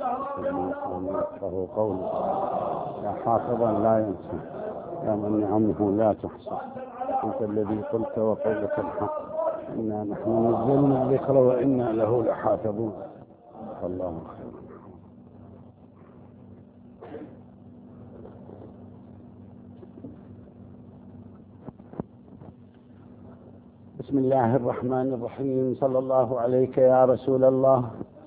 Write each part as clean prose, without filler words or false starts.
يفقهوا قوله، يا حافظا لا ينسى، يا من نعمه لا تحصى، أنت الذي قلت وقولك الحق، إنا نحن نزلنا الذكر وإنا له لحافظون. الله خير. بسم الله الرحمن الرحيم. صلى الله عليك يا رسول الله،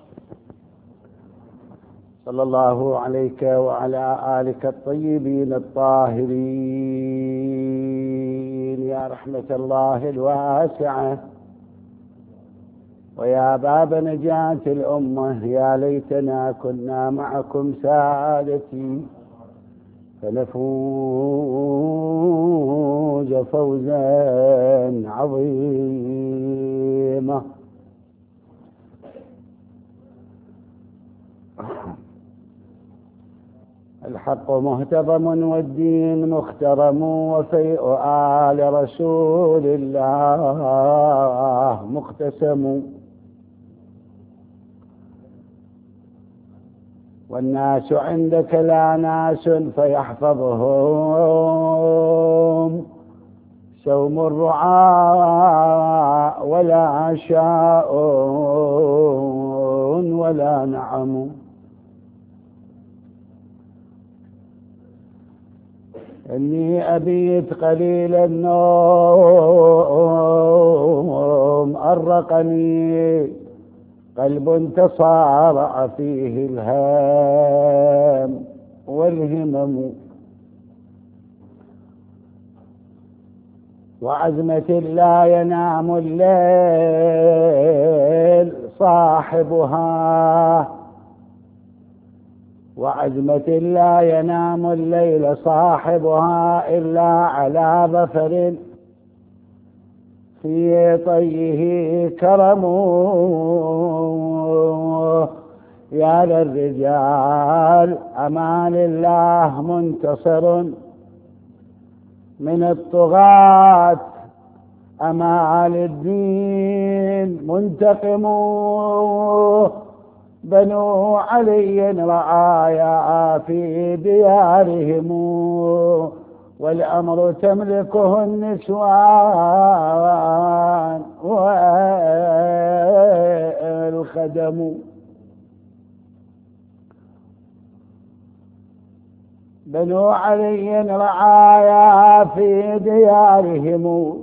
صلى الله عليك وعلى آلك الطيبين الطاهرين، يا رحمة الله الواسعة ويا باب نجاة الأمة. يا ليتنا كنا معكم سادتي فنفوز فوزا عظيما. الحق مهتضم والدين مخترم، وفيء آل رسول الله مقتسم، والناس عندك لا ناس فيحفظهم سوم الرعاء ولا شاء ولا نعم. إني أبيت قليل النوم، أرقني قلب تصارع فيه الهام والهمم، وعزمة لا ينام الليل صاحبها، وعزمة لا ينام الليل صاحبها إلا على ظفر في طيه كرم. يا للرجال أمان الله منتصر من الطغاة، أمان الدين منتقم. بنو علي رعايا في ديارهم، والأمر تملكه النسوان والخدم. بنو علي رعايا في ديارهم،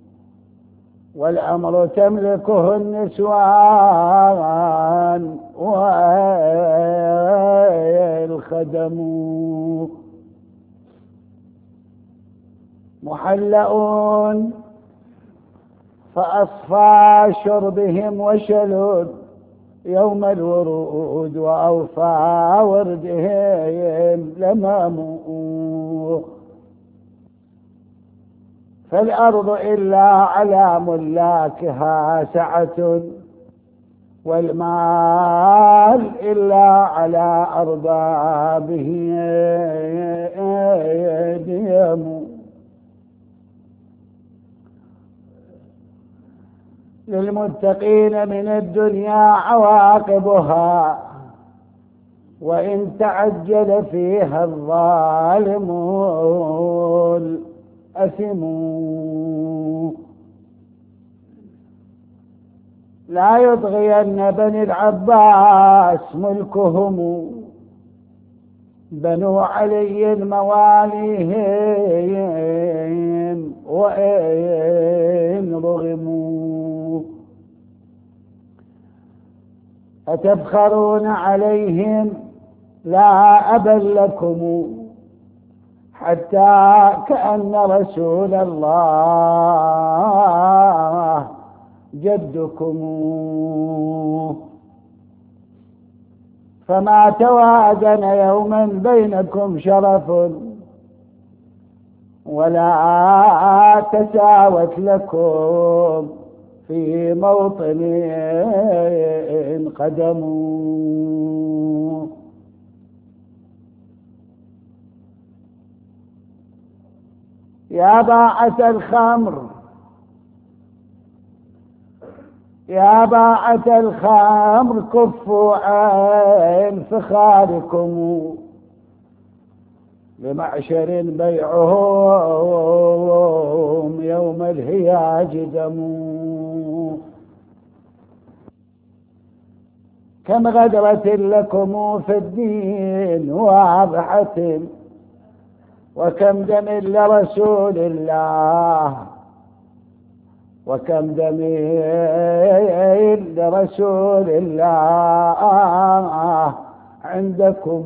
والأمر تملكه النسوان والخدم. محلؤون فأصفى شربهم وشلون يوم الورود، وأوفى وردهم لماموا. فالأرض إلا على ملاكها سعة، والمال إلا على أربابه ديم. للمتقين من الدنيا عواقبها، وإن تعجل فيها الظالمون أثموا. لا يطغين بني العباس ملكهم، بنو علي مواليهم وإن رغموا. أتفخرون عليهم لا أبا لكم، حتى كأن رسول الله جدكم. فما توازن يوما بينكم شرف، ولا تساوت لكم في موطن قدم. يا باعة الخمر يا باعة الخمر كفوا عن فخاركم، لمعشر بيعهم يوم الهياج دم. كم غدرة لكم في الدين واضحة، وكم دم لرسول الله، وكم دم لرسول الله عندكم.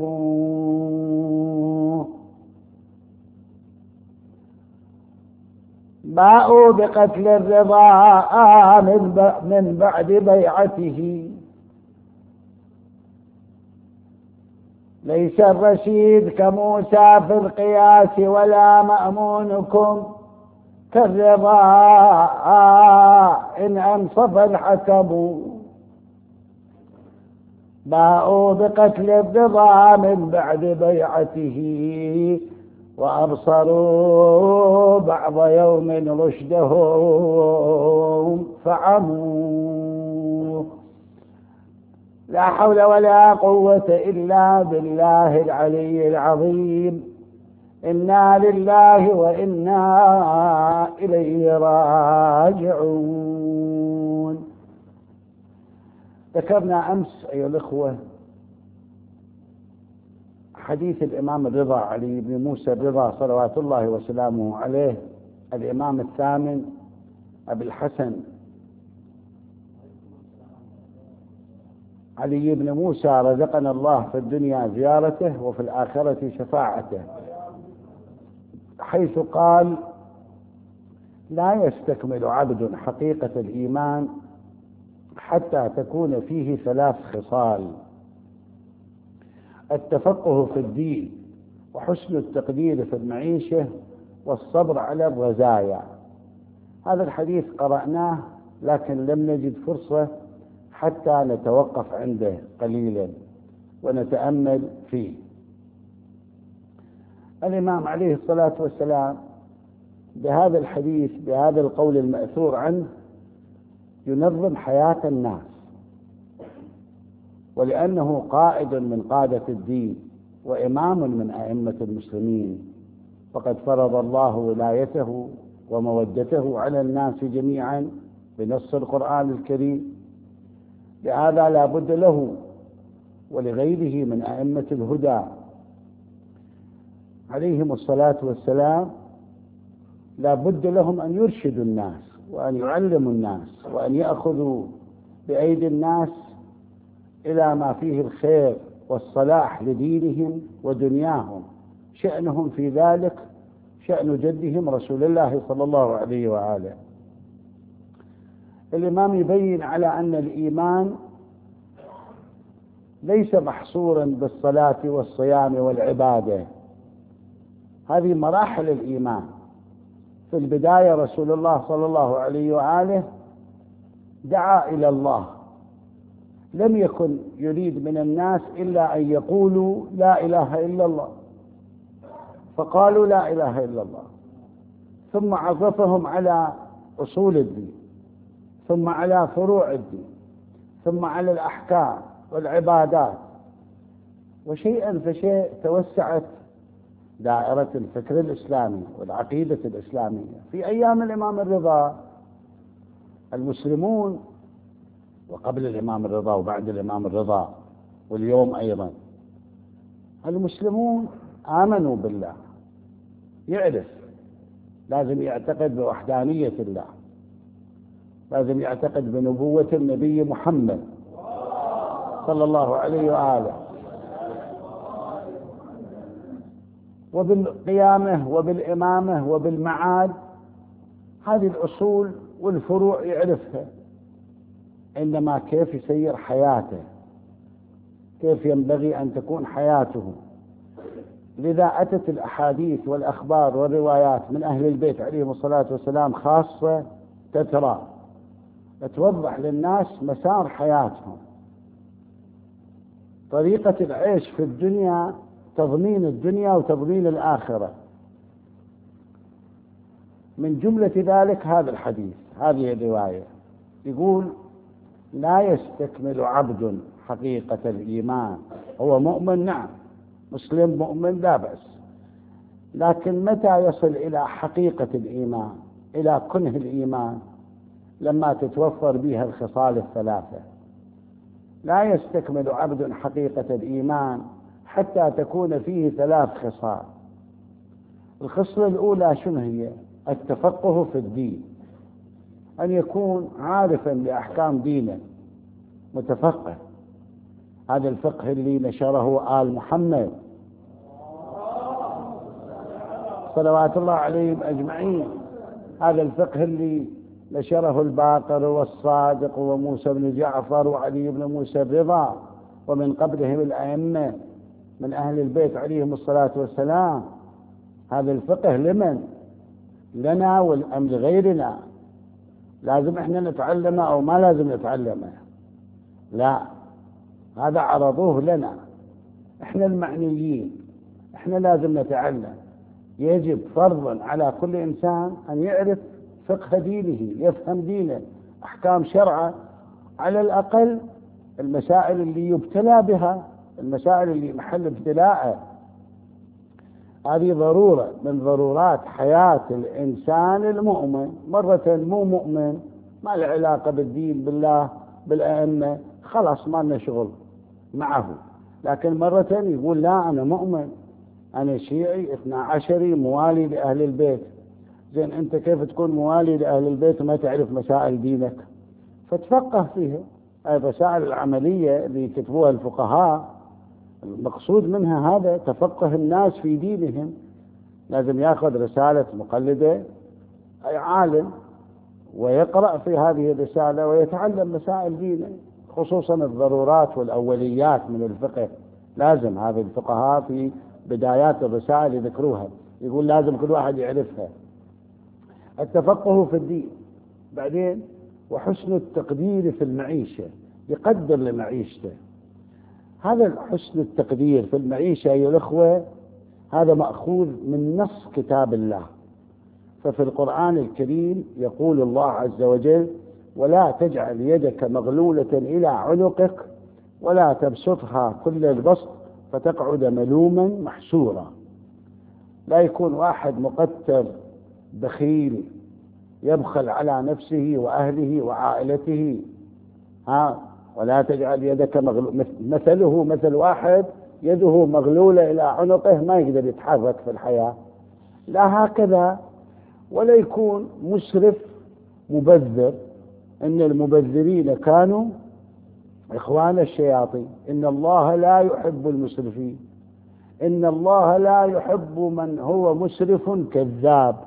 باءوا بقتل الرضا من بعد بيعته، ليس الرشيد كموسى في القياس، ولا مأمونكم كالرضا إن أنصف الحكم. باءوا بقتل الرضا من بعد بيعته، وأبصروا بعض يوم رشدهم فعموا. لا حول ولا قوة إلا بالله العلي العظيم. إنا لله وإنا إليه راجعون. ذكرنا أمس أيها الأخوة حديث الإمام الرضا علي بن موسى الرضا صلوات الله وسلامه عليه، الإمام الثامن أبي الحسن علي بن موسى، رزقنا الله في الدنيا زيارته وفي الآخرة شفاعته، حيث قال: لا يستكمل عبد حقيقة الإيمان حتى تكون فيه ثلاث خصال: التفقه في الدين، وحسن التقدير في المعيشة، والصبر على الرزايا. هذا الحديث قرأناه لكن لم نجد فرصة حتى نتوقف عنده قليلا ونتأمل فيه. الإمام عليه الصلاة والسلام بهذا الحديث، بهذا القول المأثور عنه، ينظم حياة الناس، ولأنه قائد من قادة الدين وإمام من أئمة المسلمين، فقد فرض الله ولايته ومودته على الناس جميعا بنص القرآن الكريم. لهذا لا بد له ولغيره من أئمة الهدى عليهم الصلاة والسلام، لا بد لهم أن يرشدوا الناس وأن يعلموا الناس وأن يأخذوا بأيدي الناس إلى ما فيه الخير والصلاح لدينهم ودنياهم. شأنهم في ذلك شأن جدهم رسول الله صلى الله عليه وآله. الإمام يبين على أن الإيمان ليس محصورا بالصلاة والصيام والعبادة، هذه مراحل الإيمان. في البداية رسول الله صلى الله عليه وآله دعا إلى الله، لم يكن يريد من الناس إلا أن يقولوا لا إله إلا الله، فقالوا لا إله إلا الله، ثم عرفهم على أصول الدين، ثم على فروع الدين، ثم على الأحكام والعبادات، وشيئا فشيء توسعت دائرة الفكر الإسلامي والعقيدة الإسلامية. في أيام الإمام الرضا المسلمون، وقبل الإمام الرضا وبعد الإمام الرضا واليوم أيضا، المسلمون آمنوا بالله، يعرف، لازم يعتقد بوحدانية الله، لازم يعتقد بنبوة النبي محمد صلى الله عليه وآله، وبالقيامة وبالإمامة وبالمعاد. هذه الأصول والفروع يعرفها، إنما كيف يسير حياته، كيف ينبغي أن تكون حياته. لذا أتت الأحاديث والأخبار والروايات من أهل البيت عليهم الصلاة والسلام خاصة تترى، توضح للناس مسار حياتهم، طريقة العيش في الدنيا، تضمين الدنيا وتضمين الآخرة. من جملة ذلك هذا الحديث، هذه الرواية، يقول: لا يستكمل عبد حقيقة الإيمان. هو مؤمن، نعم، مسلم مؤمن لا بأس، لكن متى يصل إلى حقيقة الإيمان، إلى كنه الإيمان؟ لما تتوفر بها الخصال الثلاثة. لا يستكمل عبد حقيقة الإيمان حتى تكون فيه 3 خصال. الخصلة الأولى شنو هي؟ التفقه في الدين، أن يكون عارفا بأحكام دينه، متفقه. هذا الفقه اللي نشره آل محمد صلوات الله عليهم أجمعين، هذا الفقه اللي نشره الباقر والصادق وموسى بن جعفر وعلي بن موسى الرضا، ومن قبلهم الأئمة من أهل البيت عليهم الصلاة والسلام. هذا الفقه لمن؟ لنا والأم لغيرنا. لازم احنا نتعلمه أو ما لازم نتعلمه؟ لا، هذا عرضوه لنا احنا المعنيين، احنا لازم نتعلم. يجب فرضا على كل إنسان أن يعرف فقه دينه، يفهم دينه، أحكام شرعه، على الأقل المسائل اللي يبتلى بها، المسائل اللي محل ابتلاءه. هذه ضرورة من ضرورات حياة الإنسان المؤمن. مرة مو مؤمن، ما له علاقة بالدين، بالله، بالأئمة، خلاص ما لنا شغل معه. لكن مرة يقول لا أنا مؤمن، أنا شيعي 12 موالي لأهل البيت. زين، أنت كيف تكون موالي لأهل البيت وما تعرف مسائل دينك؟ فتفقه فيها. المسائل العملية اللي كتبوها الفقهاء المقصود منها هذا، تفقه الناس في دينهم. لازم يأخذ رسالة مقلدة أي عالم ويقرأ في هذه الرسالة ويتعلم مسائل دينه، خصوصا الضرورات والأوليات من الفقه. لازم هذه الفقهاء في بدايات الرسائل يذكروها، يقول لازم كل واحد يعرفها. التفقه في الدين. بعدين وحسن التقدير في المعيشة، يقدر لمعيشته. هذا حسن التقدير في المعيشة أيها الأخوة هذا مأخوذ من نص كتاب الله. ففي القرآن الكريم يقول الله عز وجل: ولا تجعل يدك مغلولة إلى عنقك ولا تبسطها كل البسط فتقعد ملوما محسورا. لا يكون واحد مقتر بخيل يبخل على نفسه وأهله وعائلته. ولا تجعل يدك مثله مثل واحد يده مغلولة إلى عنقه ما يقدر يتحرك في الحياة. لا هكذا. ولا يكون مسرف مبذر. إن المبذرين كانوا إخوان الشياطين. إن الله لا يحب المسرفين. إن الله لا يحب من هو مسرف كذاب.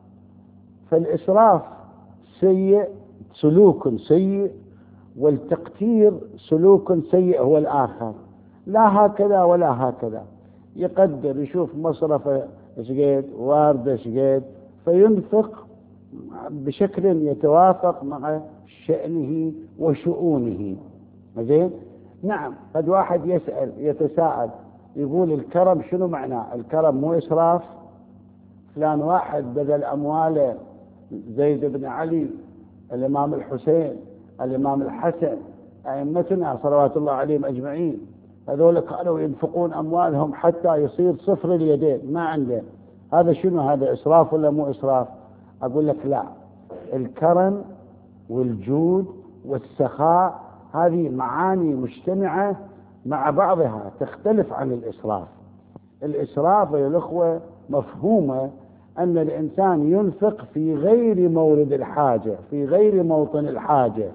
فالإسراف سيء، سلوك سيء، والتقتير سلوك سيء هو الآخر. لا هكذا ولا هكذا. يقدر، يشوف مصرفه شقيد، وارده شقيد، فينفق بشكل يتوافق مع شأنه وشؤونه. زين؟ نعم. قد واحد يتساءل يقول الكرم شنو معناه؟ الكرم مو إسراف؟ فلان واحد بذل أمواله، زيد بن علي، الإمام الحسين، الإمام الحسن، أئمتنا صلوات الله عليهم أجمعين، هذول كانوا ينفقون أموالهم حتى يصير صفر اليدين ما عنده. هذا شنو؟ هذا إسراف ولا مو إسراف؟ أقول لك لا. الكرم والجود والسخاء هذه معاني مجتمعة مع بعضها، تختلف عن الإسراف. الإسراف يا الأخوة مفهومه أن الإنسان ينفق في غير مورد الحاجة، في غير موطن الحاجة.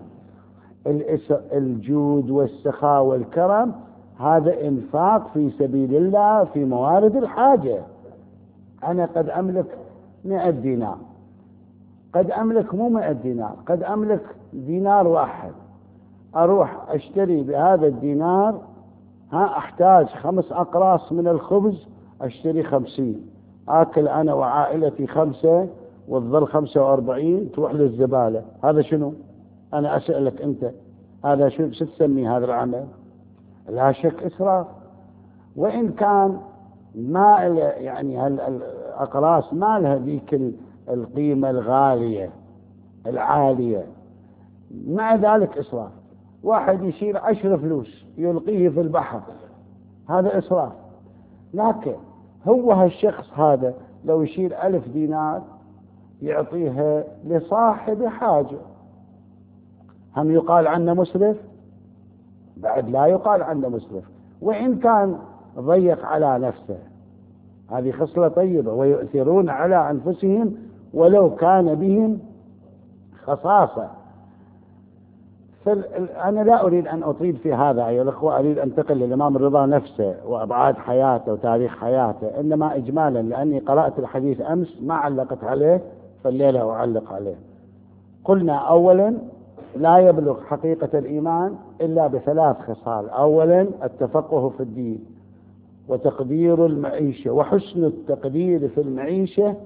الجود والسخاء والكرم هذا إنفاق في سبيل الله في موارد الحاجة. أنا قد أملك 100 دينار، قد أملك مو 100 دينار، قد أملك دينار واحد، أروح أشتري بهذا الدينار أحتاج 5 أقراص من الخبز، أشتري 50، آكل أنا وعائلتي 5 والظل 45 تروح للزبالة. هذا شنو؟ أنا أسألك أنت، هذا شو تسمي هذا العمل؟ لا شك إسراف. وإن كان ما يعني هالأقراص ما لها ذيك القيمة الغالية العالية، مع ذلك إسراف. واحد يشيل 10 فلوس يلقيه في البحر، هذا إسراف. لكن هو هالشخص هذا لو يشيل 1000 دينار يعطيها لصاحب حاجة، هم يقال عنه مسرف؟ بعد لا يقال عنه مسرف، وإن كان ضيق على نفسه. هذه خصلة طيبة، ويؤثرون على أنفسهم ولو كان بهم خصاصة. أنا لا أريد أن أطيل في هذا أيها الأخوة، أريد أن أنتقل للإمام الرضا نفسه وأبعاد حياته وتاريخ حياته، إنما إجمالا لأني قرأت الحديث أمس ما علقت عليه، فالليلة أعلق عليه. قلنا أولا لا يبلغ حقيقة الإيمان إلا ب3 خصال. أولا التفقه في الدين، وتقدير المعيشة، وحسن التقدير في المعيشة،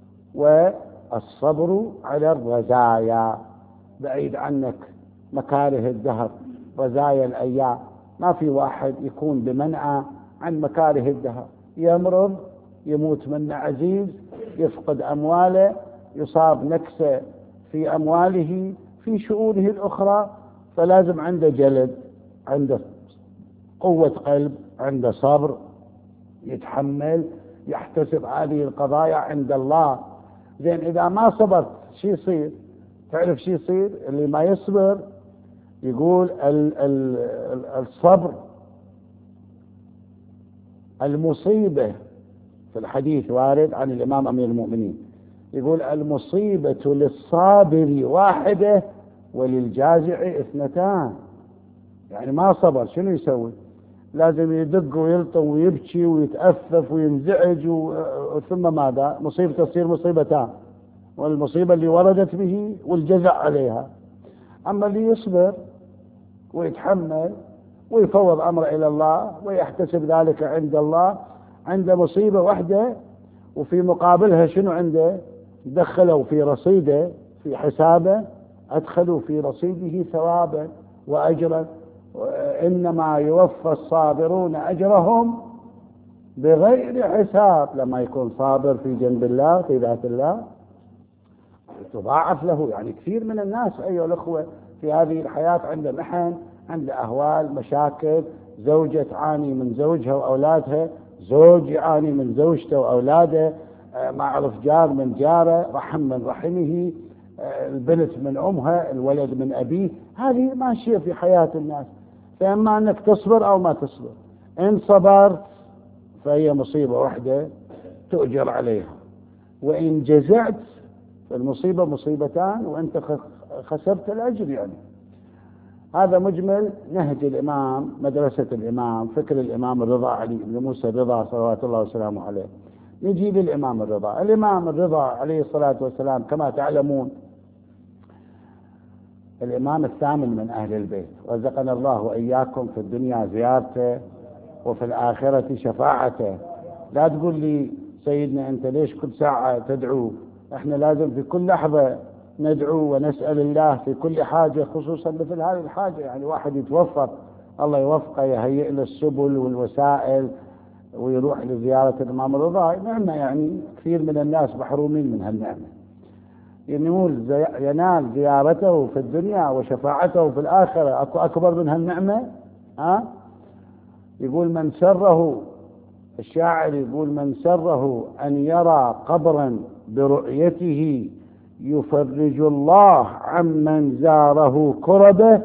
والصبر على الرزايا، بعيد عنك مكاره الدهر، رزايا الأيام. ما في واحد يكون بمنأى عن مكاره الدهر، يمرض، يموت من عزيز، يفقد أمواله، يصاب نكسة في أمواله، في شؤونه الأخرى، فلازم عنده جلد، عنده قوة قلب، عنده صبر، يتحمل، يحتسب هذه القضايا عند الله. زين إذا ما صبرت شو يصير؟ تعرف شو يصير؟ اللي ما يصبر يقول الصبر المصيبة، في الحديث وارد عن الإمام أمير المؤمنين يقول المصيبة للصابر 1 وللجازع 2. يعني ما صبر شنو يسوي؟ لازم يدق ويلطم ويبكي ويتأفف وينزعج ثم ماذا؟ مصيبته تصير مصيبتان، والمصيبة اللي وردت به والجزع عليها. أما اللي يصبر ويتحمل ويفوض أمره إلى الله ويحتسب ذلك عند الله، عنده مصيبة واحدة وفي مقابلها شنو عنده؟ دخلوا في رصيده، في حسابه، أدخلوا في رصيده ثوابا وأجرا، إنما يوفى الصابرون أجرهم بغير حساب. لما يكون صابر في جنب الله، في ذات الله، تضاعف له. يعني كثير من الناس أيها الأخوة في هذه الحياة عنده محن، عنده أهوال، مشاكل، زوجة تعاني من زوجها وأولادها، زوج يعاني من زوجته وأولاده، ما أعرف جار من جاره، رحم من رحمه، البنت من أمها، الولد من أبيه. هذه ماشية في حياة الناس، فإما أنك تصبر أو ما تصبر. إن صبرت فهي مصيبة واحدة تؤجر عليها، وإن جزعت فالمصيبة مصيبتان وأنت خسرت الأجر. يعني هذا مجمل نهج الإمام، مدرسة الإمام، فكر الإمام الرضا علي بن موسى الرضا صلوات الله وسلامه عليه. نجي للإمام الرضا. الإمام الرضا عليه الصلاة والسلام كما تعلمون الإمام الثامن من أهل البيت، رزقنا الله وإياكم في الدنيا زيارته وفي الآخرة شفاعته. لا تقول لي سيدنا أنت ليش كل ساعة تدعو؟ احنا لازم في كل لحظة ندعو ونسأل الله في كل حاجة، خصوصا مثل هذه الحاجة. يعني واحد يتوفق، الله يوفقه، يهيئ له السبل والوسائل ويروح لزيارة الإمام الرضا، نعمة. يعني كثير من الناس محرومين من هالنعمة. ينال زيارته في الدنيا وشفاعته في الآخرة، أكو أكبر من هالنعمة؟ يقول من سره، الشاعر يقول من سره أن يرى قبرا برؤيته يفرج الله عمن زاره كربه.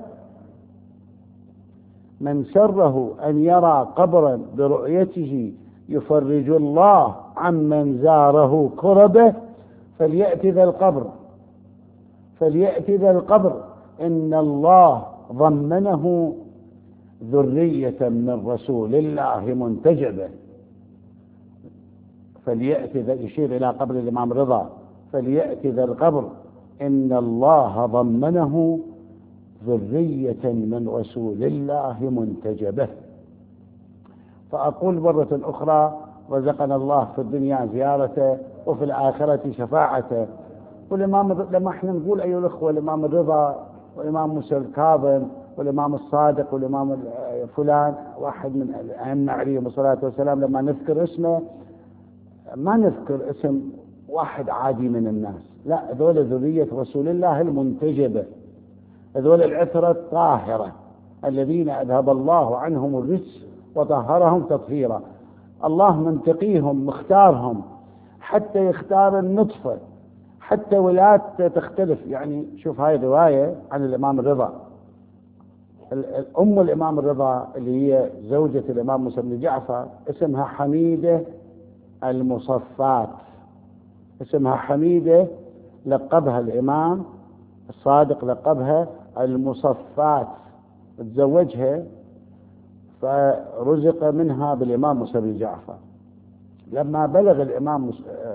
من سره أن يرى قبرا برؤيته يفرج الله عمن زاره كربه فليأتي ذا القبر، فليأتي ذا القبر إن الله ضمنه ذرية من رسول الله منتجبة. فليأتي ذا، يشير إلى قبر الإمام رضا، فليأتي ذا القبر إن الله ضمنه ذرية من رسول الله منتجبة. فأقول مرة أخرى رزقنا الله في الدنيا زيارته وفي الآخرة شفاعته. والإمام لما احنا نقول أيها الأخوة الإمام الرضا والإمام موسى الكاظم والإمام الصادق والإمام فلان، واحد من الأئمة عليهم الصلاة والسلام، لما نذكر اسمه ما نذكر اسم واحد عادي من الناس، لا، هذول ذرية رسول الله المنتجبة، هذول العترة الطاهرة، الذين أذهب الله عنهم الرجس وطهرهم تطهيرا. الله منتقيهم مختارهم، حتى يختار النطفة، حتى ولادته تختلف. يعني شوف هاي رواية عن الإمام الرضا، أم الإمام الرضا اللي هي زوجة الإمام موسى بن جعفر اسمها حميدة المصفات، اسمها حميدة، لقبها الإمام الصادق لقبها المصفات، تزوجها فرزق منها بالإمام موسى بن جعفر. لما بلغ الإمام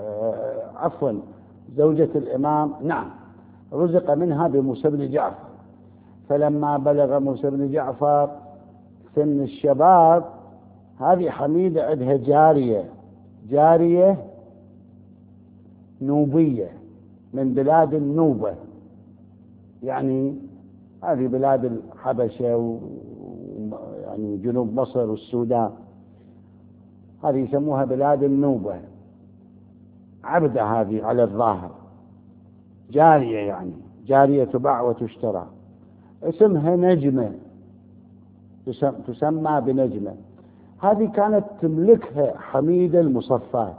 زوجة الإمام رزق منها بموسى بن جعفر. فلما بلغ موسى بن جعفر سن الشباب، هذه حميدة عندها جارية نوبية من بلاد النوبة، يعني هذه بلاد الحبشة يعني جنوب مصر والسودان، هذه يسموها بلاد النوبة. عبدة هذه على الظاهر، جارية، يعني جارية تباع وتشترى، اسمها نجمة، تسمى بنجمة. هذه كانت تملكها حميدة المصفات.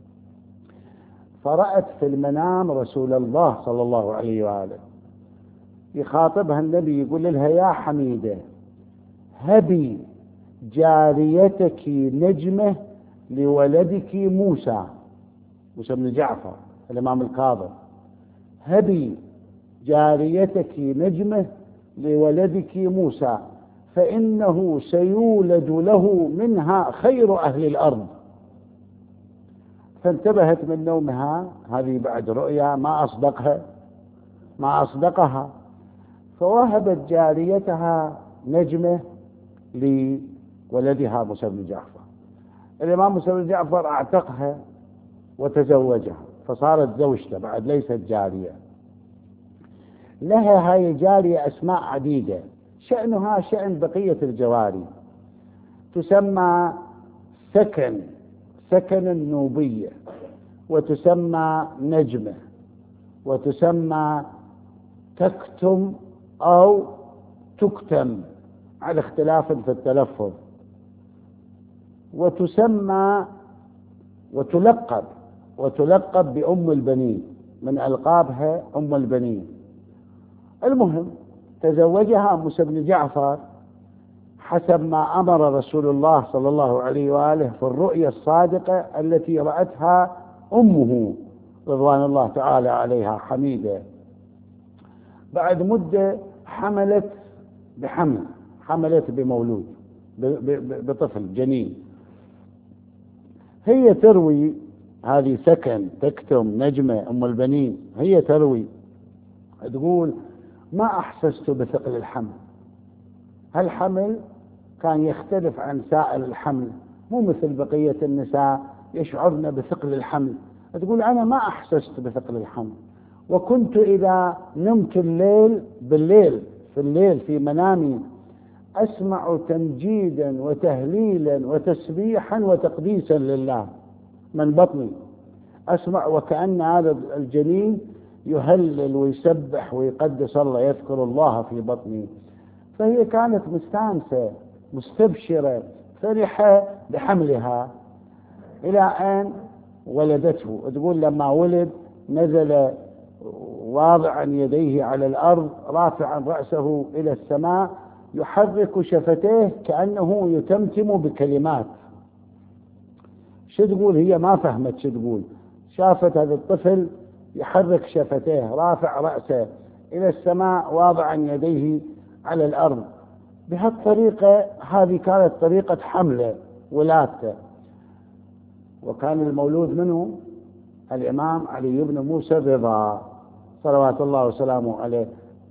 فرأت في المنام رسول الله صلى الله عليه وآله يخاطبها النبي، يقول لها: يا حميدة، هبي جاريتك نجمة لولدك موسى بن جعفر الإمام الكاظم، هبي جاريتك نجمة لولدك موسى، فإنه سيولد له منها خير أهل الأرض. فانتبهت من نومها، هذه بعد رؤيا ما أصدقها، فوهبت جاريتها نجمة لولدها موسى بن جعفر. الإمام موسى بن جعفر أعتقها وتزوجها، فصارت زوجته بعد، ليست جارية. لها هاي الجارية أسماء عديدة، شأنها شأن بقية الجواري، تسمى سكن النوبية، وتسمى نجمة، وتسمى تكتم أو تكتم على اختلاف في التلفظ، وتسمى وتلقب بأم البنين، من ألقابها أم البنين. المهم تزوجها موسى بن جعفر حسب ما أمر رسول الله صلى الله عليه وآله في الرؤيا الصادقة التي رأتها أمه رضوان الله تعالى عليها حميدة. بعد مدة حملت بمولود، بطفل جنين. هي تروي، هذه تكتم نجمة أم البنين، هي تروي تقول: ما أحسست بثقل الحمل. هالحمل كان يختلف عن سائر الحمل، مو مثل بقية النساء يشعرن بثقل الحمل. تقول: أنا ما أحسست بثقل الحمل، وكنت إذا نمت بالليل في منامي أسمع تمجيدا وتهليلا وتسبيحا وتقديسا لله من بطني، أسمع وكأن هذا الجنين يهلل ويسبح ويقدس الله، يذكر الله في بطني. فهي كانت مستانسة مستبشرة فرحة بحملها، إلى أن ولدته. تقول: لما ولد نزل واضعا يديه على الأرض رافعا رأسه إلى السماء يحرك شفتيه كأنه يتمتم بكلمات. شو تقول؟ هي ما فهمت شو تقول، شافت هذا الطفل يحرك شفتيه، رافع رأسه إلى السماء واضعا يديه على الأرض. بهالطريقة، هذه كانت طريقة حمله ولادته. وكان المولود منه الإمام علي بن موسى الرضا صلوات الله وسلامه عليه.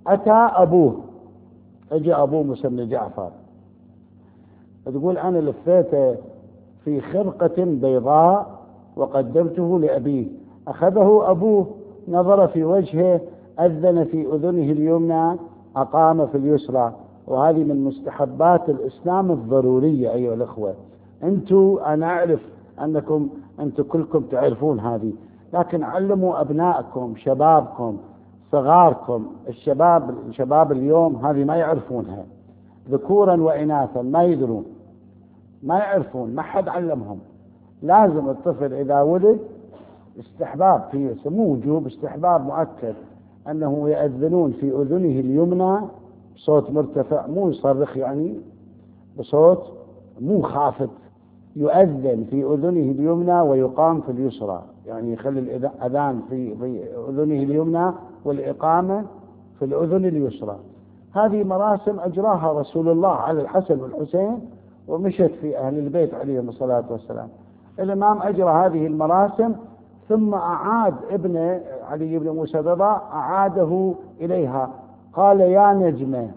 أجى أبوه موسى بن جعفر، تقول: أنا لفيته في خرقة بيضاء وقدمته لأبيه، أخذه أبوه، نظر في وجهه، أذن في أذنه اليمنى، أقام في اليسرى. وهذه من مستحبات الإسلام الضرورية أيها الأخوة. أنا أعرف أنكم كلكم تعرفون هذه، لكن علموا أبنائكم، شبابكم، صغاركم، الشباب اليوم هذه ما يعرفونها. ذكورا وإناثا، ما يدرون، ما يعرفون، ما حد علمهم. لازم الطفل إذا ولد استحباب، في مو وجوب، استحباب مؤكد أنه يأذنون في أذنه اليمنى بصوت مرتفع، مو يصرخ يعني، بصوت مو خافت، يؤذن في أذنه اليمنى ويقام في اليسرى، يعني يخلي الأذان في أذنه اليمنى والإقامة في الأذن اليسرى. هذه مراسم أجراها رسول الله على الحسن والحسين، ومشت في أهل البيت عليهم الصلاة والسلام. الإمام أجرى هذه المراسم، ثم أعاد ابن علي بن موسى الرضا أعاده إليها، قال: يا نجمة،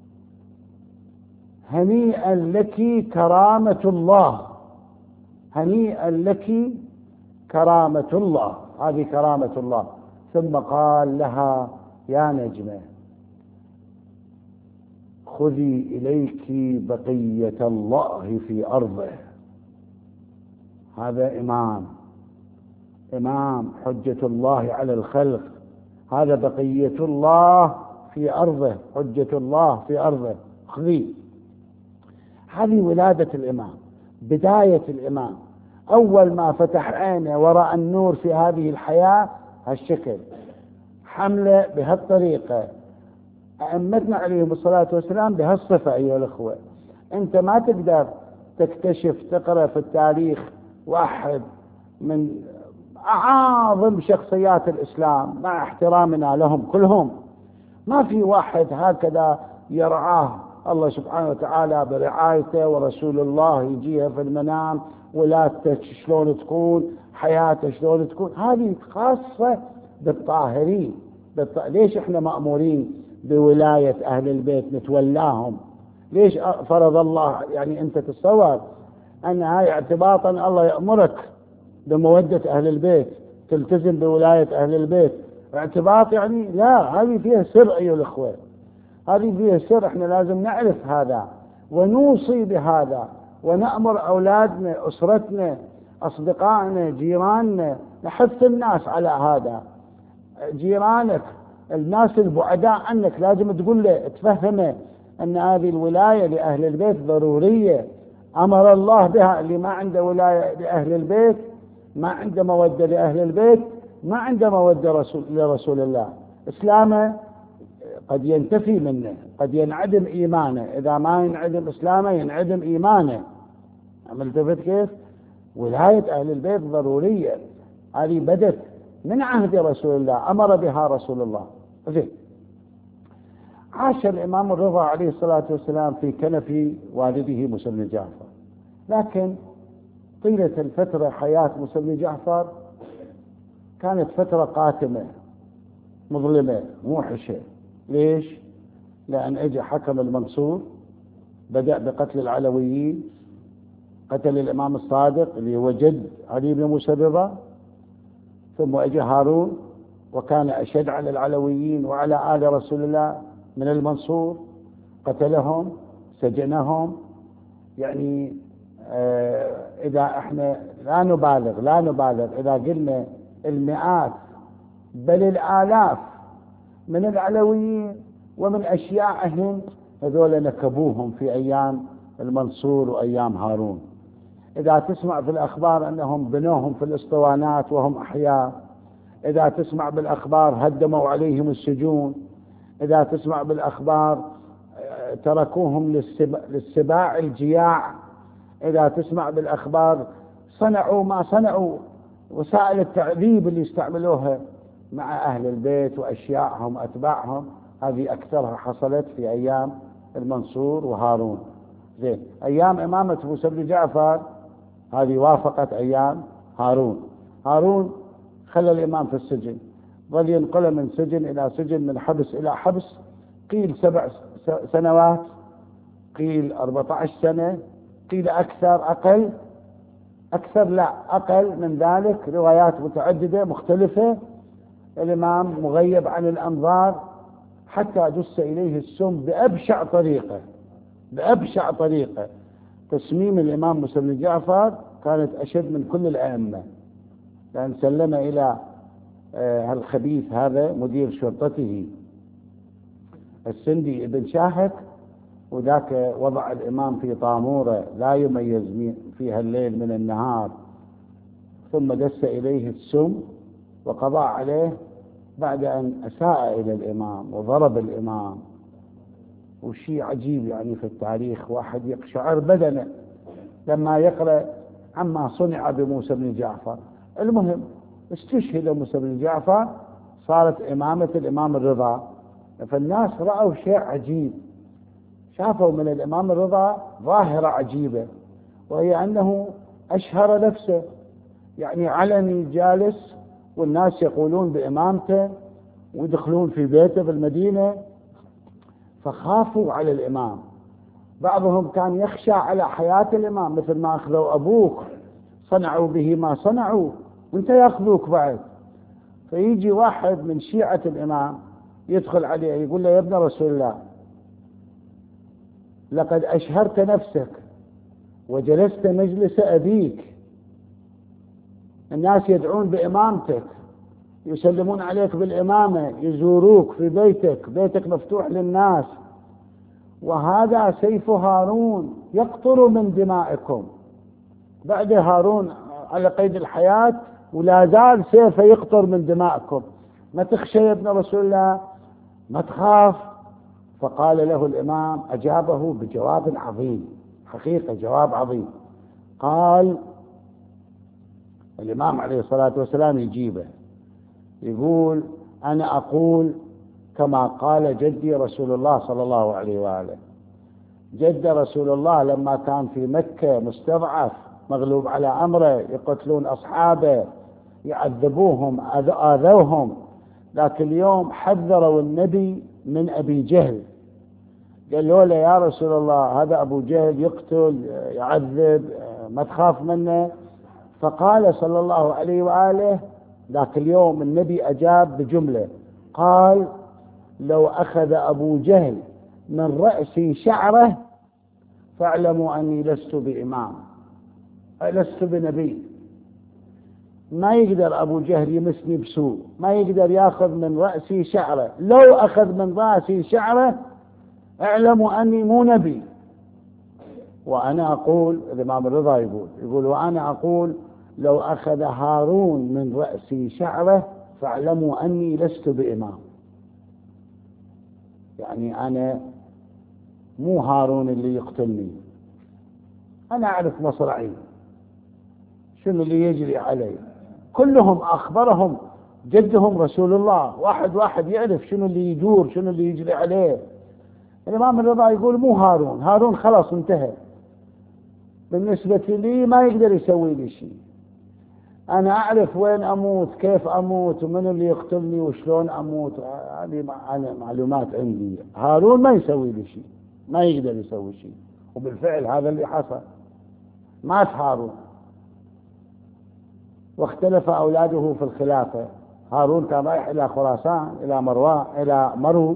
هنيئا لك كرامة الله، هنيئا لك كرامة الله، هذه كرامة الله. ثم قال لها: يا نجمة، خذي إليك بقية الله في أرضه. هذا إمام حجة الله على الخلق، هذا بقية الله في أرضه، حجة الله في أرضه، خذي. هذه ولادة الإمام، بداية الإمام، أول ما فتح عينه ورأى النور في هذه الحياة هالشكل، حملة بهالطريقة، أئمتنا عليهم الصلاة والسلام بهالصفة. أيها الأخوة، أنت ما تقدر تكتشف تقرأ في التاريخ واحد من أعظم شخصيات الإسلام مع احترامنا لهم كلهم، ما في واحد هكذا يرعاه الله سبحانه وتعالى برعايته، ورسول الله يجيها في المنام، ولادته شلون تكون، حياته شلون تكون. هذه خاصة بالطاهرين. ليش احنا مأمورين بولاية أهل البيت نتولاهم؟ ليش فرض الله؟ يعني أنت تتصور أن هاي اعتباطا الله يأمرك بمودة أهل البيت، تلتزم بولاية أهل البيت، اعتباط يعني؟ لا، هذه فيها سر أيها الأخوة، هذه فيها سر. احنا لازم نعرف هذا ونوصي بهذا، ونأمر أولادنا، أسرتنا، أصدقائنا، جيراننا، نحث الناس على هذا. جيرانك، الناس البعداء عنك، لازم تقول له، تفهمه أن هذه الولاية لأهل البيت ضرورية، أمر الله بها. اللي ما عنده ولاية لأهل البيت، ما عنده مودة لأهل البيت، ما عنده مودة لرسول الله. إسلامه قد ينتفي منه، قد ينعدم إيمانه. إذا ما ينعدم إسلامه ينعدم إيمانه. ملتفت كيف؟ ولاية أهل البيت ضرورية، هذه بدت من عهد رسول الله، أمر بها رسول الله. زين. عاش الإمام الرضا عليه الصلاة والسلام في كنف والده موسى بن جعفر، لكن طيلة الفترة حياة موسى بن جعفر كانت فترة قاتمة مظلمة موحشة. ليش؟ لأن اجى حكم المنصور، بدأ بقتل العلويين، قتل الإمام الصادق اللي هو جد علي بن موسى الرضا، ثم اجى هارون وكان أشد على العلويين وعلى آل رسول الله من المنصور، قتلهم، سجنهم. يعني إذا احنا لا نبالغ إذا قلنا المئات بل الآلاف من العلويين ومن أشياعهم هذول نكبوهم في أيام المنصور وأيام هارون. إذا تسمع في الأخبار أنهم بنوهم في الأسطوانات وهم أحياء، إذا تسمع بالأخبار هدموا عليهم السجون، إذا تسمع بالأخبار تركوهم للسباع الجياع، إذا تسمع بالأخبار صنعوا ما صنعوا، وسائل التعذيب اللي استعملوها مع أهل البيت وأشياعهم وأتباعهم، هذه أكثرها حصلت في أيام المنصور وهارون. زين. أيام إمامة موسى بن جعفر هذه وافقت أيام هارون خلى الإمام في السجن، ظل ينقله من سجن إلى سجن، من حبس إلى حبس، قيل 7 سنوات، قيل 14 سنة، قيل أكثر، أقل من ذلك، روايات متعددة مختلفة. الإمام مغيب عن الأنظار حتى جس إليه السم بأبشع طريقة. تسميم الإمام موسى بن جعفر كانت أشد من كل الأئمة، لأن سلم إلى الخبيث هذا مدير شرطته السندي ابن شاهك، وذاك وضع الإمام في طامورة لا يميز فيها الليل من النهار، ثم دس إليه السم وقضى عليه بعد أن أساء إلى الإمام وضرب الإمام. وشيء عجيب يعني في التاريخ، واحد يقشعر بدنه لما يقرأ عما صنع بموسى بن جعفر. المهم استشهد موسى بن جعفر، صارت إمامة الإمام الرضا. فالناس رأوا شيء عجيب، شافوا من الإمام الرضا ظاهرة عجيبة، وهي أنه أشهر نفسه، يعني علني جالس والناس يقولون بإمامته ويدخلون في بيته في المدينة، فخافوا على الإمام. بعضهم كان يخشى على حياة الإمام، مثل ما أخذوا أبوك صنعوا به ما صنعوا وانت يأخذوك بعد. فيجي واحد من شيعة الإمام يدخل عليه يقول له: يا ابن رسول الله، لقد أشهرت نفسك وجلست مجلس أبيك، الناس يدعون بإمامتك، يسلمون عليك بالإمامة، يزوروك في بيتك، بيتك مفتوح للناس، وهذا سيف هارون يقطر من دمائكم. بعد هارون على قيد الحياة ولا زال سيفه يقطر من دمائكم، ما تخشى يا ابن رسول الله، ما تخاف. فقال له الإمام، أجابه بجواب عظيم، حقيقة جواب عظيم. قال الإمام عليه الصلاة والسلام يجيبه، يقول: أنا أقول كما قال جدي رسول الله صلى الله عليه وآله. جد رسول الله لما كان في مكة مستضعف مغلوب على أمره، يقتلون أصحابه، يعذبوهم، آذوهم، لكن اليوم حذروا النبي من أبي جهل، قالوا له: يا رسول الله، هذا أبو جهل يقتل يعذب، ما تخاف منه. فقال صلى الله عليه وآله ذاك اليوم النبي أجاب بجملة، قال: لو أخذ أبو جهل من رأسي شعره فاعلموا أني لست بإمام، لست بنبي. ما يقدر أبو جهل يمسني بسوء، ما يقدر يأخذ من رأسي شعره، لو أخذ من رأسي شعره اعلموا أني مو نبي. وأنا أقول، الإمام الرضا يقول: وأنا أقول لو أخذ هارون من رأسي شعره فاعلموا أني لست بإمام. يعني أنا مو هارون اللي يقتلني، أنا أعرف مصرعي شنو اللي يجري علي. كلهم أخبرهم جدهم رسول الله، واحد واحد يعرف شنو اللي يدور، شنو اللي يجري عليه. الإمام الرضا يقول: مو هارون، هارون خلاص انتهى، بالنسبة لي ما يقدر يسوي لي شيء، أنا أعرف وين أموت، كيف أموت، ومن اللي يقتلني وشلون أموت، هذه معلومات عندي. هارون ما يسوي لي شيء، ما يقدر يسوي شيء. وبالفعل هذا اللي حصل، مات هارون. واختلف أولاده في الخلافة. هارون كان رايح إلى خراسان، إلى مرو،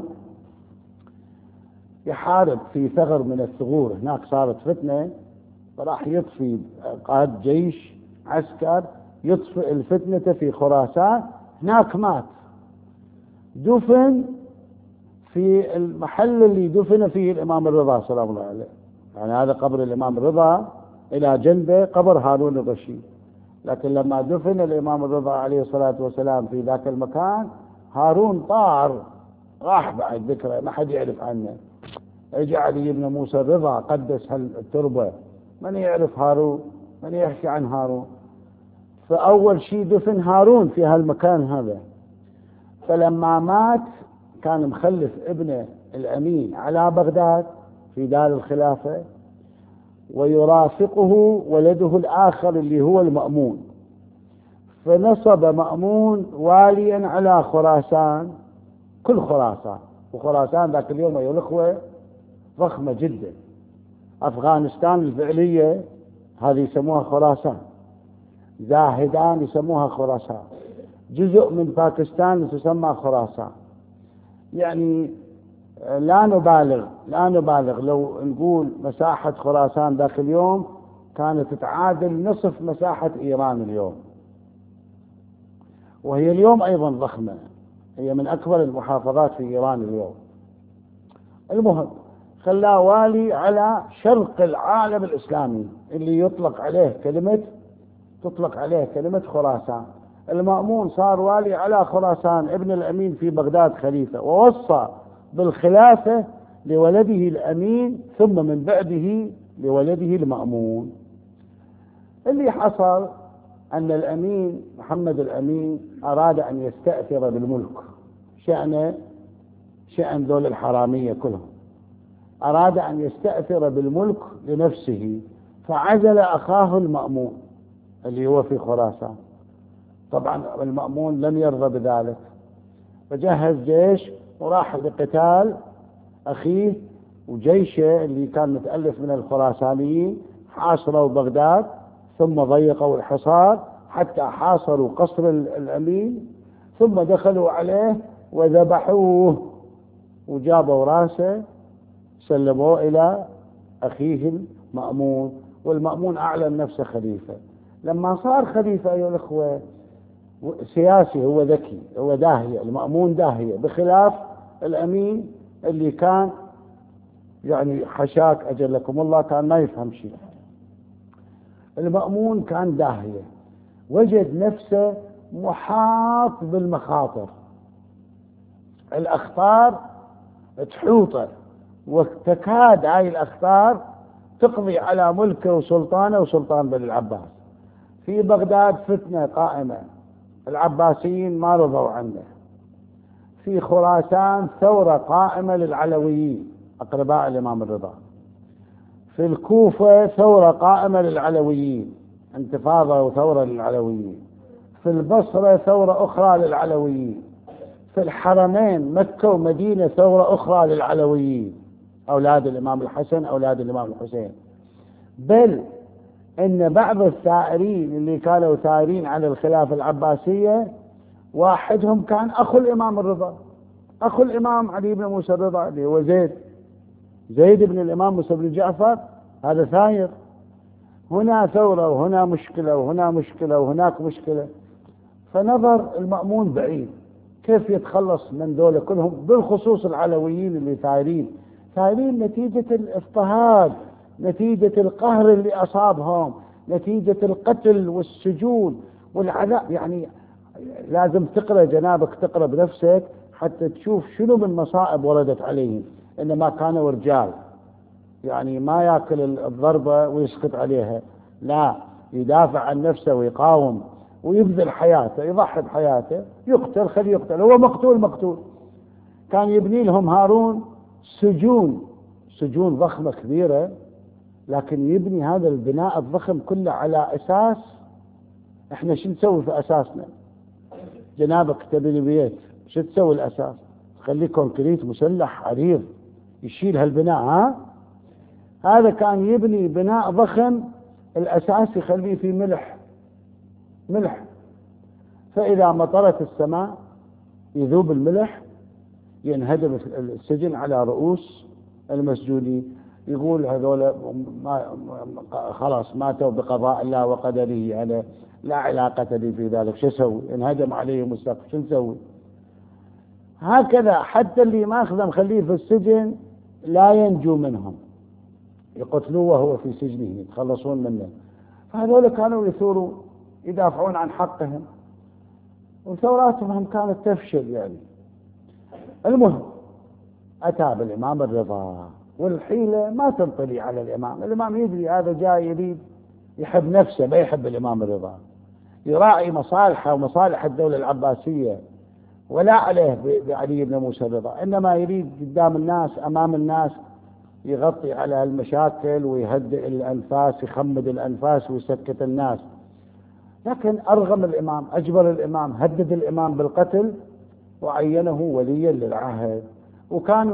يحارب في ثغر من الثغور، هناك صارت فتنة، فراح يطفي، قائد جيش عسكر يطفئ الفتنة في خراسان، هناك مات، دفن في المحل اللي دفن فيه الإمام الرضا سلام الله عليه. يعني هذا قبر الإمام الرضا، إلى جنبه قبر هارون الرشيد. لكن لما دفن الإمام الرضا عليه الصلاة والسلام في ذاك المكان، هارون طار راح بعد ذكره، ما حد يعرف عنه. اجى علي بن موسى الرضا قدس هالتربة، من يعرف هارون، من يحكي عن هارون؟ فأول شيء دفن هارون في هالمكان هذا. فلما مات كان مخلف ابنه الأمين على بغداد في دار الخلافة، ويرافقه ولده الآخر اللي هو المأمون، فنصب مأمون واليا على خراسان، كل خراسان. وخراسان ذاك اليوم أيها الأخوة ضخمة جدا، أفغانستان الفعلية هذه يسموها خراسان، زاهدان يسموها خراسان، جزء من باكستان تسمى خراسان. يعني لا نبالغ لو نقول مساحة خراسان ذاك اليوم كانت تعادل نصف مساحة إيران اليوم، وهي اليوم أيضا ضخمة، هي من أكبر المحافظات في إيران اليوم. المهم خلاه والي على شرق العالم الإسلامي اللي تطلق عليه كلمة خراسان. المأمون صار والي على خراسان، ابن الأمين في بغداد خليفة، ووصى بالخلافة لولده الأمين ثم من بعده لولده المأمون. اللي حصل أن الأمين محمد الأمين أراد أن يستأثر بالملك، شأن ذول الحرامية كلهم، أراد أن يستأثر بالملك لنفسه، فعزل أخاه المأمون اللي هو في خراسان. طبعا المأمون لم يرضى بذلك، فجهز جيش وراح لقتال أخيه وجيشه اللي كان متألف من الخراسانيين. حاصروا بغداد ثم ضيقوا الحصار حتى حاصروا قصر الأمين، ثم دخلوا عليه وذبحوه وجابوا راسه سلموه إلى أخيه المأمون، والمأمون أعلن نفسه خليفة. لما صار خليفة أيها الأخوة سياسي، هو ذكي، هو داهية، المأمون داهية، بخلاف الأمين اللي كان يعني حشاك أجلكم الله، كان ما يفهم شيء. المأمون كان داهية، وجد نفسه محاط بالمخاطر، الأخطار تحوطه، وتكاد هاي الأخطار تقضي على ملكه وسلطانه وسلطان بني العباس. في بغداد فتنة قائمة، العباسيين ما رضوا عنه. في خراسان ثورة قائمة للعلويين أقرباء الإمام الرضا. في الكوفة ثورة قائمة للعلويين، انتفاضة وثورة للعلويين. في البصرة ثورة أخرى للعلويين. في الحرمين مكة ومدينة ثورة أخرى للعلويين، أولاد الإمام الحسن أولاد الإمام الحسين. بل إن بعض الثائرين اللي كانوا ثائرين على الخلافة العباسية واحدهم كان أخو الإمام الرضا، أخو الإمام علي بن موسى الرضا اللي هو زيد بن الإمام موسى بن جعفر، هذا ثائر. هنا ثورة وهنا مشكلة وهنا مشكلة وهناك مشكلة. فنظر المأمون بعيد كيف يتخلص من ذولا كلهم، بالخصوص العلويين اللي ثائرين نتيجة الاضطهاد، نتيجة القهر اللي أصابهم، نتيجة القتل والسجون والعذاب. يعني لازم تقرأ جنابك، تقرأ بنفسك حتى تشوف شنو من مصائب وردت عليهم. إنما كانوا رجال، يعني ما يأكل الضربة ويسقط عليها، لا، يدافع عن نفسه ويقاوم ويبذل حياته، يضحي بحياته، يقتل خليه يقتل، هو مقتول. كان يبني لهم هارون سجون ضخمة كبيرة، لكن يبني هذا البناء الضخم كله على أساس. احنا شو نسوي في أساسنا؟ جنابك تبني بيت، شو تسوي الأساس؟ خليه كونكريت مسلح عريض يشيل هالبناء. هذا كان يبني بناء ضخم، الأساس يخليه في ملح، فإذا مطرت السماء يذوب الملح، ينهدم السجن على رؤوس المسجونين. يقول هذول خلاص ماتوا بقضاء الله وقدره، أنا لا علاقة لي في ذلك، شو أسوي؟ انهدم عليهم السقف، شو نسوي؟ هكذا حتى اللي ماخذه مخليه في السجن لا ينجو منهم، يقتلوه وهو في سجنه، يتخلصون منه. فهذول كانوا يثوروا يدافعون عن حقهم، وثوراتهم كانت تفشل يعني. المهم أتى بالإمام الرضا، والحيلة ما تنطلي على الإمام يدري هذا جاي يريد يحب نفسه، ما يحب الإمام الرضا، يراعي مصالحه ومصالح الدولة العباسية، ولا عليه بعلي بن موسى الرضا، إنما يريد قدام الناس أمام الناس يغطي على المشاكل ويهدئ الأنفاس، يخمد الأنفاس ويسكت الناس. لكن أرغم الإمام، أجبر الإمام، هدد الإمام بالقتل، وعينه وليا للعهد. وكان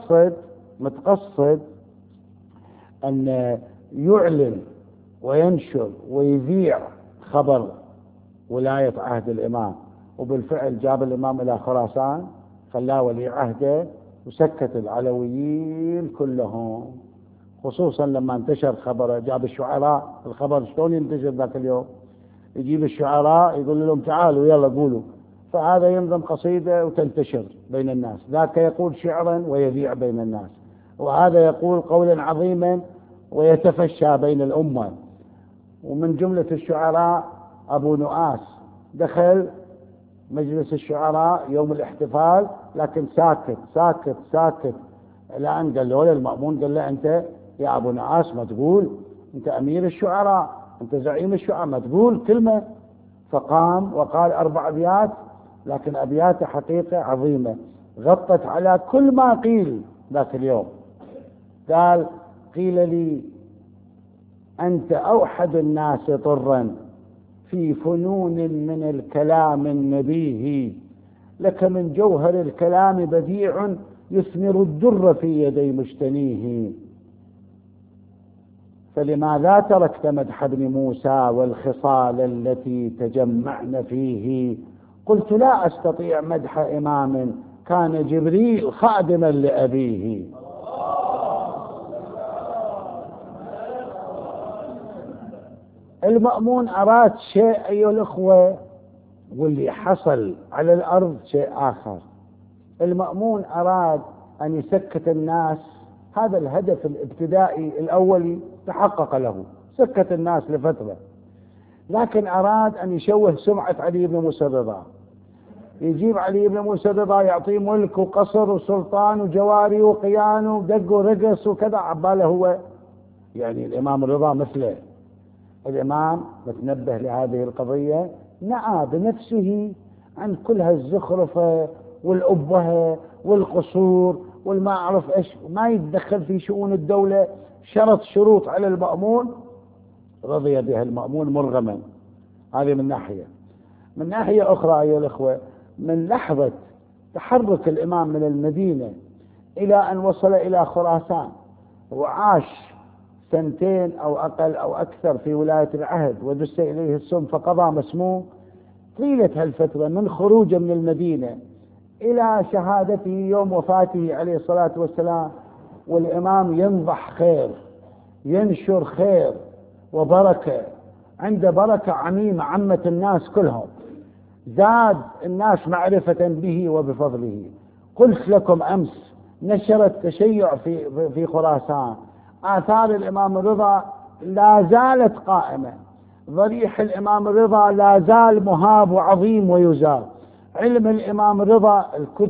متقصد أن يعلن وينشر ويذيع خبر ولاية عهد الإمام. وبالفعل جاب الإمام إلى خراسان، خلاه ولي عهده، وسكت العلويين كلهم، خصوصا لما انتشر خبره. جاب الشعراء، الخبر شلون ينتشر ذاك اليوم؟ يجيب الشعراء يقول لهم تعالوا يلا قولوا، فهذا ينظم قصيدة وتنتشر بين الناس، ذاك يقول شعرا ويذيع بين الناس، وهذا يقول قولا عظيما ويتفشى بين الأمة. ومن جملة الشعراء أبو نؤاس، دخل مجلس الشعراء يوم الاحتفال لكن ساكت ساكت ساكت، إلى أن قال له المأمون، قال له أنت يا أبو نؤاس ما تقول، أنت أمير الشعراء، أنت زعيم الشعراء، ما تقول كلمة. فقام وقال 4 أبيات، لكن أبياته حقيقة عظيمة غطت على كل ما قيل ذاك اليوم. قال: قيل لي أنت أوحد الناس طرا في فنون من الكلام النبيه، لك من جوهر الكلام بديع يثمر الدر في يدي مجتنيه، فلماذا تركت مدح ابن موسى والخصال التي تجمعن فيه؟ قلت: لا أستطيع مدح إمام كان جبريل خادما لأبيه. المأمون أراد شيء أيها الأخوة، واللي حصل على الأرض شيء آخر. المأمون أراد أن يسكت الناس، هذا الهدف الابتدائي الأولي تحقق له، سكت الناس لفترة، لكن أراد أن يشوه سمعة علي بن موسى الرضا، يجيب علي بن موسى الرضا يعطيه ملك وقصر وسلطان وجواري وقيان ودق ورقص وكذا، عباله هو يعني الإمام الرضا مثله. الإمام متنبه لهذه القضية، نأى بنفسه عن كل هالزخرفة والأبهة والقصور والما أعرف إيش، ما يتدخل في شؤون الدولة، شرط شروط على المأمون رضي بها المأمون مرغما. هذه من ناحية. من ناحية أخرى أيها الأخوة، من لحظة تحرك الإمام من المدينة إلى أن وصل إلى خراسان وعاش 2 أو أقل أو أكثر في ولاية العهد ودس إليه السم فقضى مسموم، طيلة هالفترة من خروجه من المدينة إلى شهادته يوم وفاته عليه الصلاة والسلام، والإمام ينضح خير، ينشر خير وبركة، عنده بركة عميمة عمت الناس كلهم، زاد الناس معرفة به وبفضله. قلت لكم أمس نشر التشيع في خراسان، آثار الإمام الرضا لا زالت قائمة، ضريح الإمام الرضا لا زال مهاب وعظيم ويزال، علم الإمام الرضا،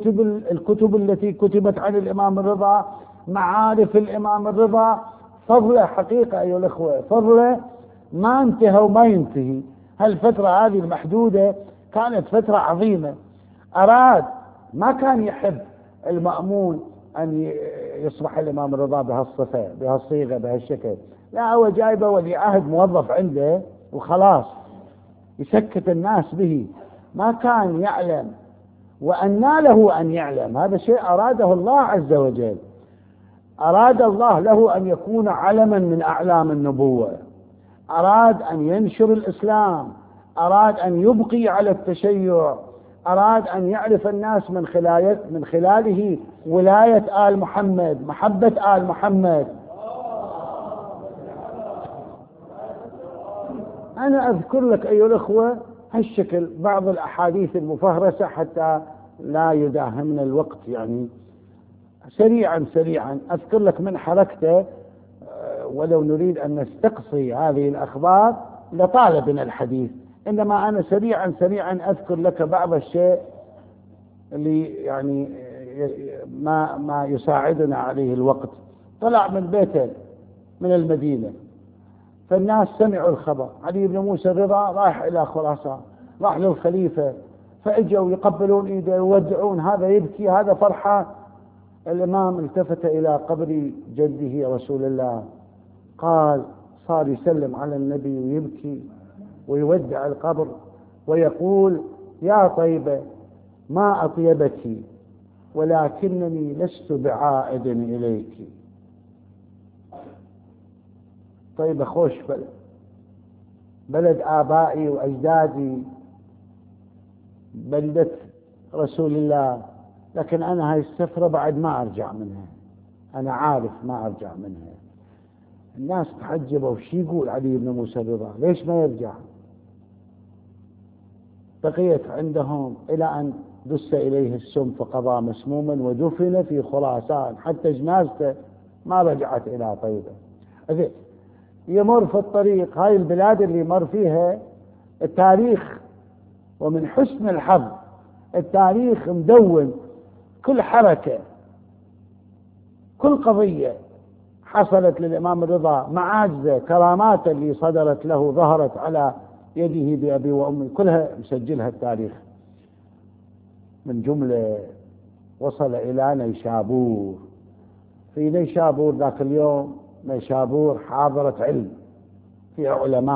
الكتب التي كتبت عن الإمام الرضا، معارف الإمام الرضا، فضله حقيقة أيها الأخوة، فضله ما انتهى وما ينتهي. هالفترة هذه المحدودة كانت فترة عظيمة. أراد، ما كان يحب المأمون أن يصبح الإمام الرضا بهالصفة بهالصيغة بهالشكل، لا، هو جايبه ولي عهد موظف عنده وخلاص يسكت الناس به، ما كان يعلم وأنى له أن يعلم. هذا شيء أراده الله عز وجل، أراد الله له أن يكون علما من أعلام النبوة، أراد أن ينشر الإسلام، أراد أن يبقي على التشيع، أراد أن يعرف الناس من خلاله ولاية آل محمد، محبة آل محمد. أنا أذكر لك أيها الأخوة هالشكل بعض الأحاديث المفهرسة حتى لا يداهمنا الوقت، يعني سريعا أذكر لك من حركته، ولو نريد أن نستقصي هذه الأخبار لطال بنا الحديث، إنما أنا سريعا أذكر لك بعض الشيء اللي يعني ما يساعدنا عليه الوقت. طلع من بيته من المدينة، فالناس سمعوا الخبر، علي بن موسى الرضا رايح إلى خراسان، راح للخليفة، فاجوا يقبلون ايده يودعون، هذا يبكي هذا فرحان. الإمام التفت إلى قبر جده رسول الله، قال، صار يسلم على النبي ويبكي ويودع القبر ويقول: يا طيبة ما أطيبك، ولكنني لست بعائد إليك. طيبة خوش بلد آبائي وأجدادي، بلدة رسول الله، لكن أنا هاي السفرة بعد ما أرجع منها، أنا عارف ما أرجع منها. الناس تحجبوا، وش يقول علي بن موسى الرضا، ليش ما يرجع؟ بقيت عندهم إلى أن دس إليه السم فقضى مسموما ودفن في خراسان، حتى جنازته ما رجعت إلى طيبة. يمر في الطريق هاي البلاد اللي مر فيها التاريخ، ومن حسن الحظ التاريخ مدون كل حركة، كل قضية حصلت للإمام الرضا، معاجزه، كرامات اللي صدرت له ظهرت على يده بأبي وأمي، كلها مسجلها التاريخ. من جملة وصل إلى نيشابور. في نيشابور ذاك اليوم نيشابور حاضرة علم، فيها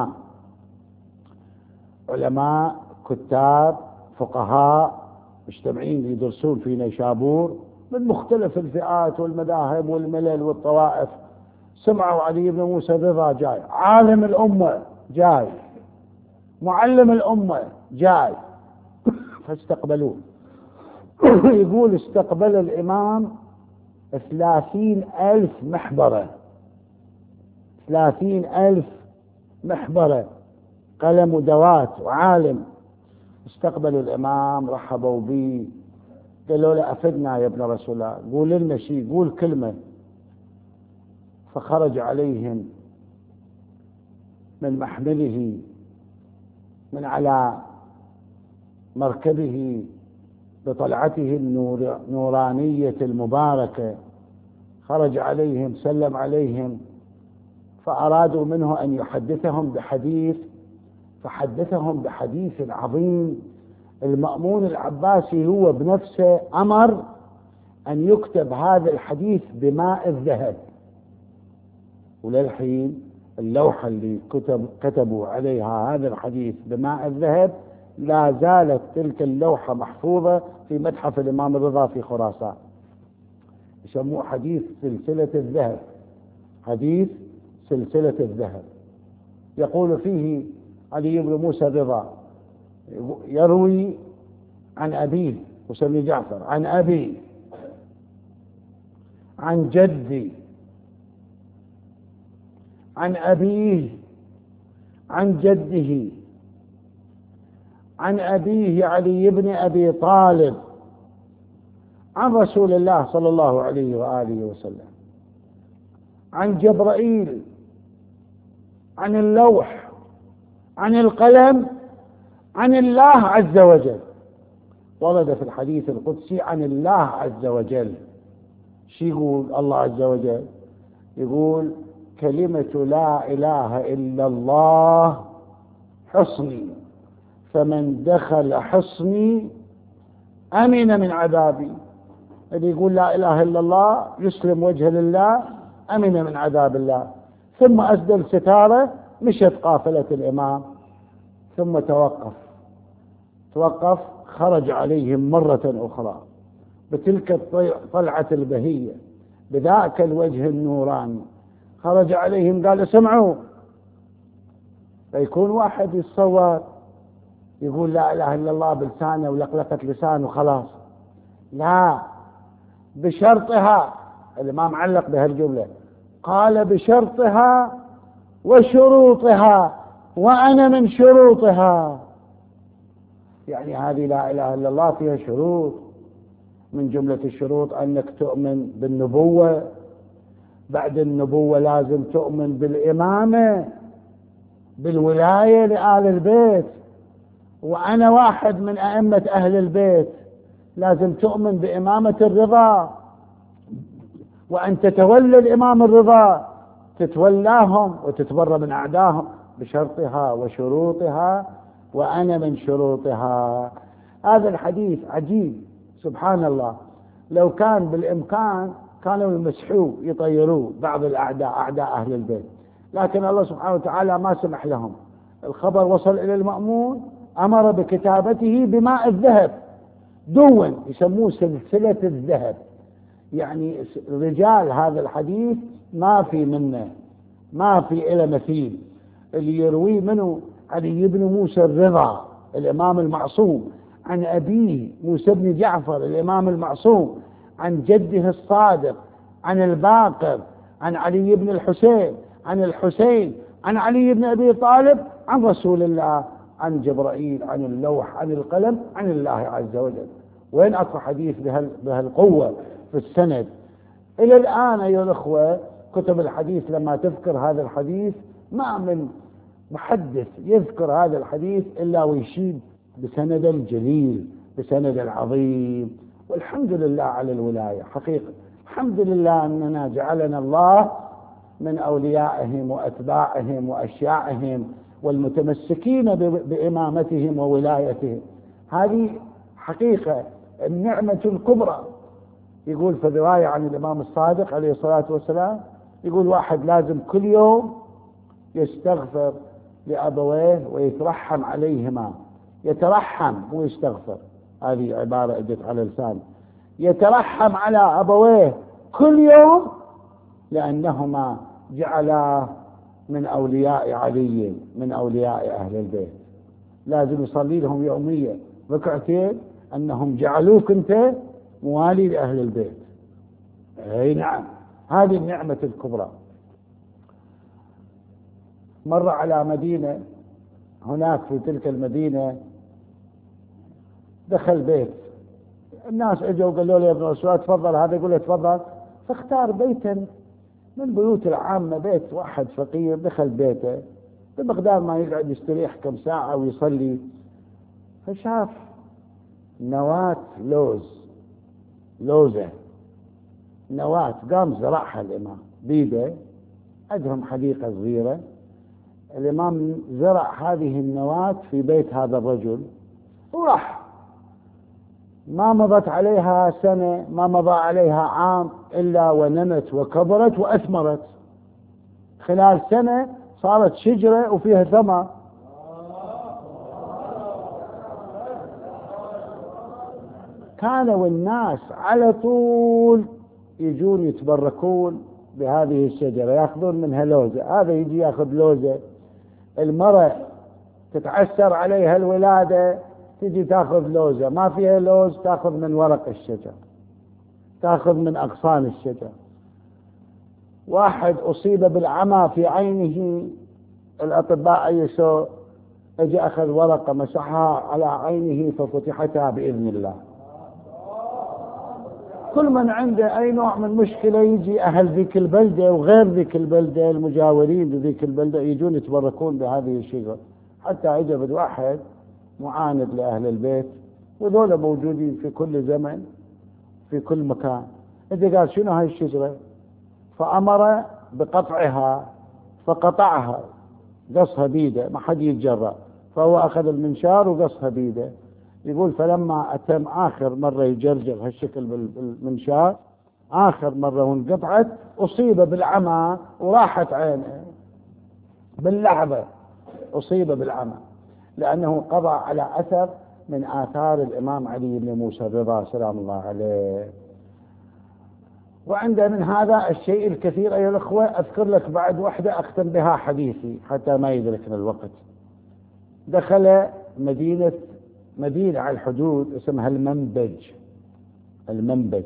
علماء كتاب فقهاء مجتمعين يدرسون في نيشابور من مختلف الفئات والمذاهب والملل والطوائف. سمعوا علي بن موسى الرضا جاي، عالم الأمة جاي، معلم الأمة جاي، فاستقبلوه. يقول استقبل الإمام 30,000 محبرة، 30,000 محبرة، قلم ودوات وعالم. استقبلوا الإمام، رحبوا به، قالوا له أفدنا يا ابن رسول الله، قول لنا شيء، قول كلمة. فخرج عليهم من محمله، من على مركبه بطلعته النورانية المباركة، خرج عليهم سلم عليهم، فأرادوا منه أن يحدثهم بحديث، فحدثهم بحديث عظيم. المأمون العباسي هو بنفسه أمر أن يكتب هذا الحديث بماء الذهب، وللحين اللوحة اللي كتبوا عليها هذا الحديث بماء الذهب لا زالت تلك اللوحة محفوظة في متحف الإمام الرضا في خراسان، يسموه حديث سلسلة الذهب، حديث سلسلة الذهب. يقول فيه علي بن موسى الرضا يروي عن أبيه وسمي جعفر، عن أبي، عن جدي، عن أبيه، عن جده، عن أبيه علي بن أبي طالب، عن رسول الله صلى الله عليه وآله وسلم، عن جبرائيل، عن اللوح، عن القلم، عن الله عز وجل. ورد في الحديث القدسي عن الله عز وجل. شو يقول الله عز وجل؟ يقول كلمة لا إله إلا الله حصني، فمن دخل حصني أمن من عذابي. اللي يقول لا إله إلا الله يسلم وجه لله، أمن من عذاب الله. ثم أسدل ستارة، مشت قافلة الإمام، ثم توقف، خرج عليهم مرة أخرى بتلك الطلعة البهية، بذاك الوجه النوراني. خرج عليهم قال اسمعوا. فيكون واحد يتصور يقول لا إله إلا الله بلسانه ولقلقة لسانه خلاص، لا، بشرطها. الإمام علق بهالجملة، قال بشرطها وشروطها، وأنا من شروطها. يعني هذه لا إله إلا الله فيها شروط، من جملة الشروط أنك تؤمن بالنبوة، بعد النبوة لازم تؤمن بالإمامة، بالولاية لآل البيت، وأنا واحد من أئمة أهل البيت، لازم تؤمن بإمامة الرضا، وأن تتولى الإمام الرضا، تتولاهم وتتبرى من أعداهم، بشرطها وشروطها، وأنا من شروطها. هذا الحديث عجيب سبحان الله. لو كان بالإمكان كانوا يمسحوه يطيروه بعض الأعداء، أعداء أهل البيت، لكن الله سبحانه وتعالى ما سمح لهم. الخبر وصل إلى المأمون، أمر بكتابته بماء الذهب، دون، يسموه سلسلة الذهب. يعني رجال هذا الحديث ما في منه، ما في إلى مثيل. اللي يروي منه علي بن موسى الرضا الإمام المعصوم، عن أبيه موسى بن جعفر الإمام المعصوم، عن جده الصادق، عن الباقر، عن علي بن الحسين، عن الحسين، عن علي بن أبي طالب، عن رسول الله، عن جبرائيل، عن اللوح، عن القلم، عن الله عز وجل. وين أكو حديث بهالقوة في السند؟ إلى الآن أيها الأخوة كتب الحديث لما تذكر هذا الحديث ما من محدث يذكر هذا الحديث إلا ويشيد بسند الجليل، بسند العظيم. والحمد لله على الولاية حقيقة، الحمد لله أننا جعلنا الله من أوليائهم وأتباعهم وأشياعهم والمتمسكين بإمامتهم وولايتهم. هذه حقيقة النعمة الكبرى. يقول في الرواية عن الإمام الصادق عليه الصلاة والسلام، يقول واحد لازم كل يوم يستغفر لأبويه ويترحم عليهما. يترحم مو يستغفر، هذه عبارة اجت على لسانه. يترحم على أبويه كل يوم لأنهما جعلا من أولياء علي، من أولياء أهل البيت. لازم يصلي لهم يوميا ركعتين أنهم جعلوك أنت موالي لأهل البيت. أي نعم، هذه النعمة الكبرى. مر على مدينة، هناك في تلك المدينة دخل بيت، الناس اجوا وقالوا له يا ابن رسول الله تفضل، هذا يقول له تفضل، فاختار بيتا من بيوت العامة، بيت واحد فقير دخل بيته بمقدار ما يقعد يستريح كم ساعة ويصلي. فشاف نواة لوزة نواة، قام زرعها الإمام بيده. عندهم حديقة صغيرة، الإمام زرع هذه النواة في بيت هذا الرجل وراح. ما مضت عليها سنة، ما مضى عليها عام إلا ونمت وكبرت وأثمرت. خلال سنة صارت شجرة وفيها ثمر. كانوا الناس على طول يجون يتبركون بهذه الشجرة، يأخذون منها لوزة. هذا يجي يأخذ لوزة، المرأة تتعسر عليها الولادة تجي تأخذ لوزة، ما فيها لوز تأخذ من ورق الشجر، تأخذ من أغصان الشجر. واحد أصيب بالعمى في عينه، الأطباء أيسوا، أجي أخذ ورقة مسحها على عينه ففتحتها بإذن الله. كل من عنده أي نوع من مشكلة يجي أهل ذيك البلدة وغير ذيك البلدة المجاورين لذيك البلدة يجون يتبركون بهذه الشجرة. حتى عجبت واحد معاند لأهل البيت، وذولا موجودين في كل زمن في كل مكان. إذا قال شنو هاي الشجرة؟ فأمر بقطعها، فقطعها قصها بيده، ما حد يتجرأ، فهو أخذ المنشار وقصها بيده. يقول فلما أتم آخر مرة يجرجر هالشكل بالمنشار، آخر مرة وانقطعت أصيب بالعمى وراحت عينه باللحظة، أصيب بالعمى لأنه قضى على أثر من آثار الإمام علي بن موسى الرضا سلام الله عليه. وعند من هذا الشيء الكثير أيها الأخوة. أذكر لك بعد واحدة أختم بها حديثي حتى ما يدركنا الوقت. دخل مدينة على الحدود اسمها المنبج.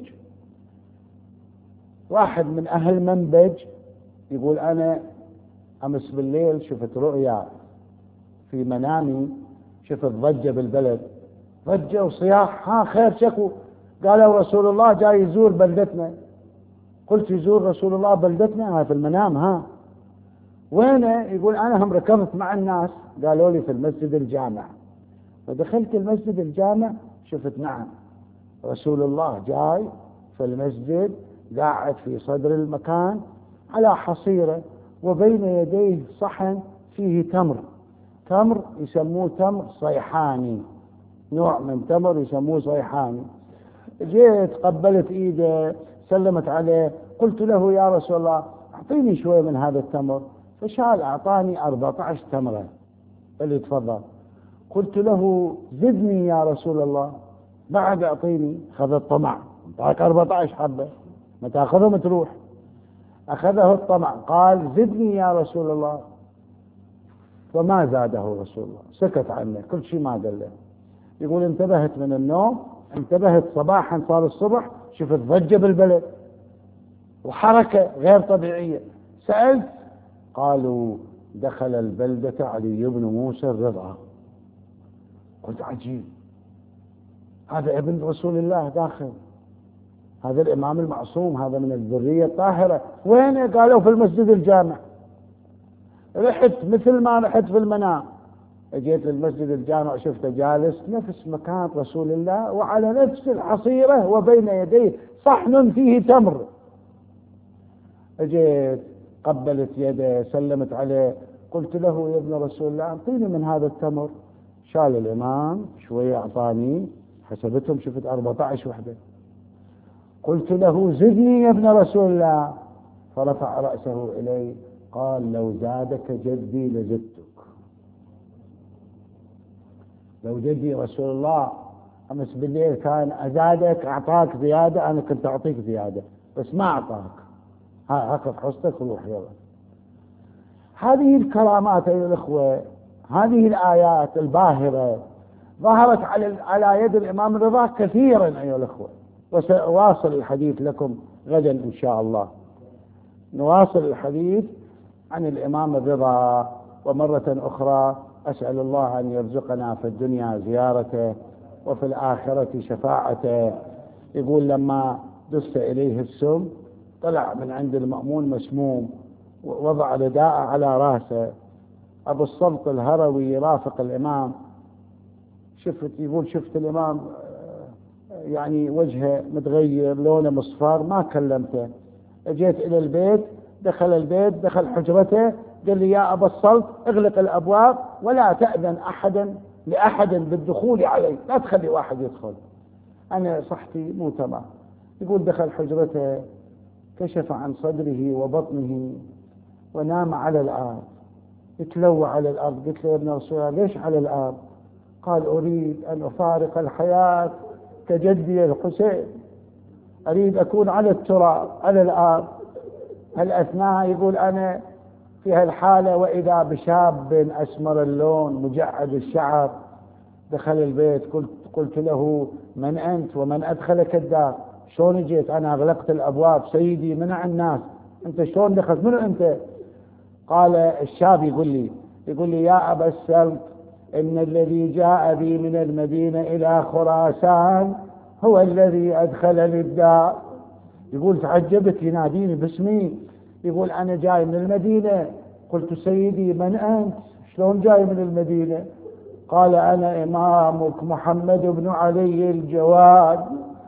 واحد من أهل المنبج يقول أنا أمس بالليل شفت رؤيا في منامي، شفت ضجة بالبلد، ضجة وصياح، ها خير شكو؟ قالوا رسول الله جاي يزور بلدتنا. قلت يزور رسول الله بلدتنا؟ ها في المنام. ها وينه؟ يقول أنا هم ركضت مع الناس، قالوا لي في المسجد الجامع. فدخلت المسجد الجامع شفت نعم رسول الله جاي في المسجد، قاعد في صدر المكان على حصيرة، وبين يديه صحن فيه تمر يسموه تمر صيحاني، نوع من تمر يسموه صيحاني. جيت قبلت ايده، سلمت عليه، قلت له يا رسول الله اعطيني شوية من هذا التمر. فشال اعطاني 14 تمرة، قال لي تفضل. قلت له زدني يا رسول الله، بعد اعطيني. خذ الطمع، اعطاك 14 حبة، ما تاخذهم تروح. اخذه الطمع، قال زدني يا رسول الله، وما زاده رسول الله، سكت عنه كل شيء ما قال له. يقول انتبهت من النوم، انتبهت صباحا صار الصبح، شفت ضجة بالبلد وحركة غير طبيعية. سألت، قالوا دخل البلدة علي بن موسى الرضا. قلت عجيب، هذا ابن رسول الله داخل. هذا الإمام المعصوم، هذا من الذرية الطاهرة. وين؟ قالوا في المسجد الجامع. رحت مثل ما رحت في المنام، اجيت للمسجد الجامع شفته جالس نفس مكان رسول الله، وعلى نفس الحصيرة، وبين يديه صحن فيه تمر. اجيت قبلت يده، سلمت عليه، قلت له يا ابن رسول الله اعطيني من هذا التمر. شال الإمام شوية أعطاني، حسبتهم شفت 14 وحدة. قلت له زدني يا ابن رسول الله، فرفع رأسه إلي قال لو زادك جدي لزدتك. لو جدي رسول الله أمس بالليل كان أزادك أعطاك زيادة، أنا كنت أعطيك زيادة بس ما أعطاك، هاخذ حصتك وروح يلا. هذه الكرامات أيها الأخوة، هذه الآيات الباهرة ظهرت على يد الإمام الرضا كثيرا أيها الأخوة. وسأواصل الحديث لكم غدا إن شاء الله، نواصل الحديث عن الإمام الرضا. ومرة أخرى أسأل الله أن يرزقنا في الدنيا زيارته وفي الآخرة شفاعته. يقول لما دس إليه السم طلع من عند المأمون مسموم، ووضع رداء على رأسه. أبو الصلت الهروي يرافق الإمام، يقول شفت الإمام يعني وجهه متغير، لونه مصفر، ما كلمته. اجيت إلى البيت، دخل البيت، دخل حجرته، قال لي يا أبا الصلت اغلق الأبواب ولا تأذن لأحد بالدخول علي، لا تخلي واحد يدخل، أنا صحتي مو تمام. يقول دخل حجرته، كشف عن صدره وبطنه ونام على الأرض، يتلوى على الأرض. قلت له يا ابن رسول الله ليش على الأرض؟ قال أريد أن أفارق الحياة كجدي الحسين، أريد أكون على التراب على الأرض. هالأثناء يقول أنا في هالحالة وإذا بشاب أسمر اللون مجعد الشعر دخل البيت. قلت له من أنت ومن أدخلك الدار؟ شلون جيت؟ أنا أغلقت الأبواب سيدي، منع الناس، أنت شلون دخلت؟ منو أنت؟ قال الشاب يقول لي يا أبا السلط إن الذي جاء بي من المدينة إلى خراسان هو الذي أدخلني الدار. يقول تعجبت، يناديني باسمي، يقول أنا جاي من المدينة. قلت سيدي من أنت؟ شلون جاي من المدينة؟ قال أنا إمامك محمد بن علي الجواد،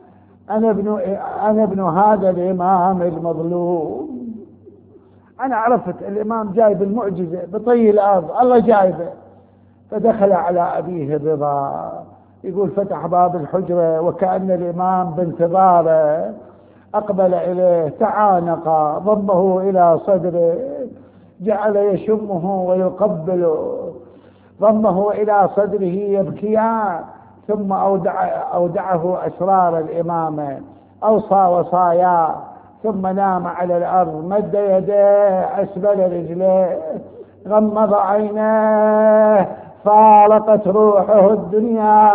أنا ابن هذا الإمام المظلوم. أنا عرفت الإمام جاي بالمعجزة بطي الأرض، الله جايبه. فدخل على أبيه الرضا، يقول فتح باب الحجرة وكأن الإمام بانتظاره، أقبل إليه، تعانق، ضمه إلى صدره، جعل يشمه ويقبله، ضمه إلى صدره يبكيان. ثم أودعه أسرار الإمامة، أوصى وصايا، ثم نام على الأرض، مد يديه أسبل رجليه، غمض عينيه، فارقت روحه الدنيا.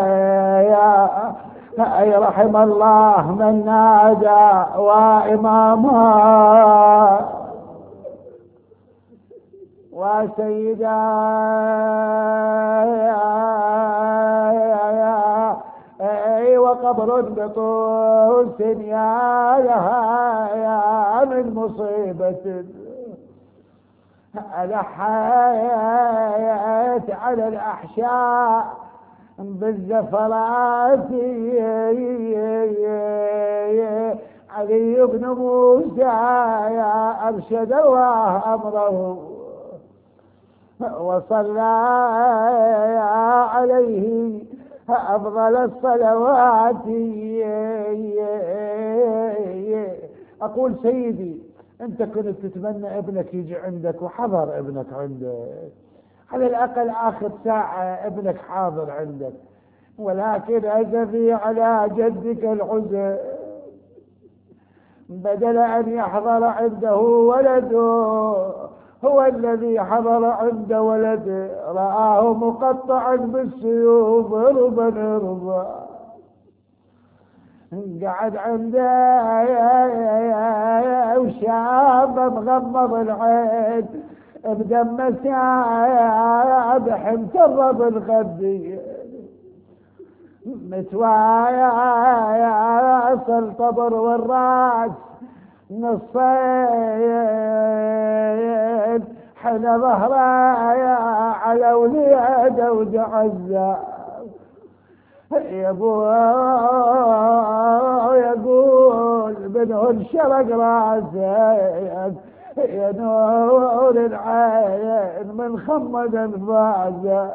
أي رحم الله من نادى وإماما وسيدا وقبر بطوس يا من مصيبة ألحيت على الأحشاء بالزفرات. علي بن موسى يا أرشد الله أمره وصلى عليه أفضل الصلوات. أقول سيدي أنت كنت تتمنى ابنك يجي عندك وحضر ابنك عندك، على الأقل آخر ساعة ابنك حاضر عندك، ولكن أسفي على جدك الحزن، بدل أن يحضر عنده ولده هو الذي حضر عند ولده، رآه مقطعا بالسيوف هربا قعد عنده وشاب مغمض العين بدم سابح مكرب الخدي، متواصل طبر والراس نصين، حنا ظهره على وليده وجعزه يا ابو يقول من شرق راسك يا نور العين من خمد انفاسك.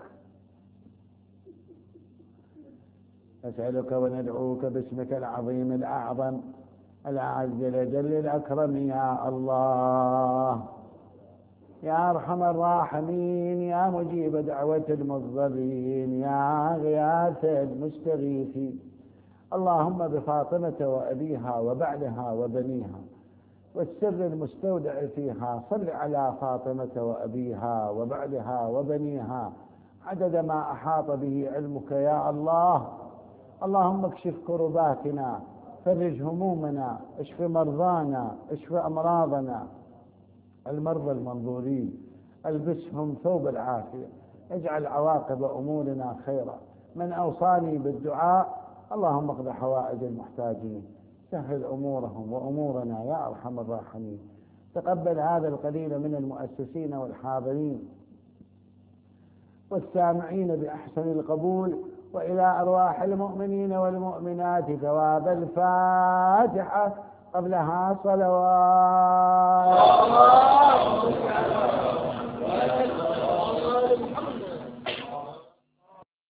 نسألك وندعوك باسمك العظيم الأعظم الأعز الأجل الأكرم يا الله يا أرحم الراحمين، يا مجيب دعوة المضطرين، يا غياث المستغيثين. اللهم بفاطمة وأبيها وبعلها وبنيها والسر المستودع فيها صل على فاطمة وأبيها وبعلها وبنيها عدد ما أحاط به علمك يا الله. اللهم اكشف كرباتنا، فرج همومنا، اشف مرضانا، اشف أمراضنا، المرضى المنظورين البسهم ثوب العافية، اجعل عواقب أمورنا خيرا. من أوصاني بالدعاء اللهم اقض حوائج المحتاجين، سهل أمورهم وأمورنا يا أرحم الراحمين. تقبل هذا القليل من المؤسسين والحاضرين والسامعين بأحسن القبول، وإلى أرواح المؤمنين والمؤمنات ثواب الفاتحة قبلها صلوات.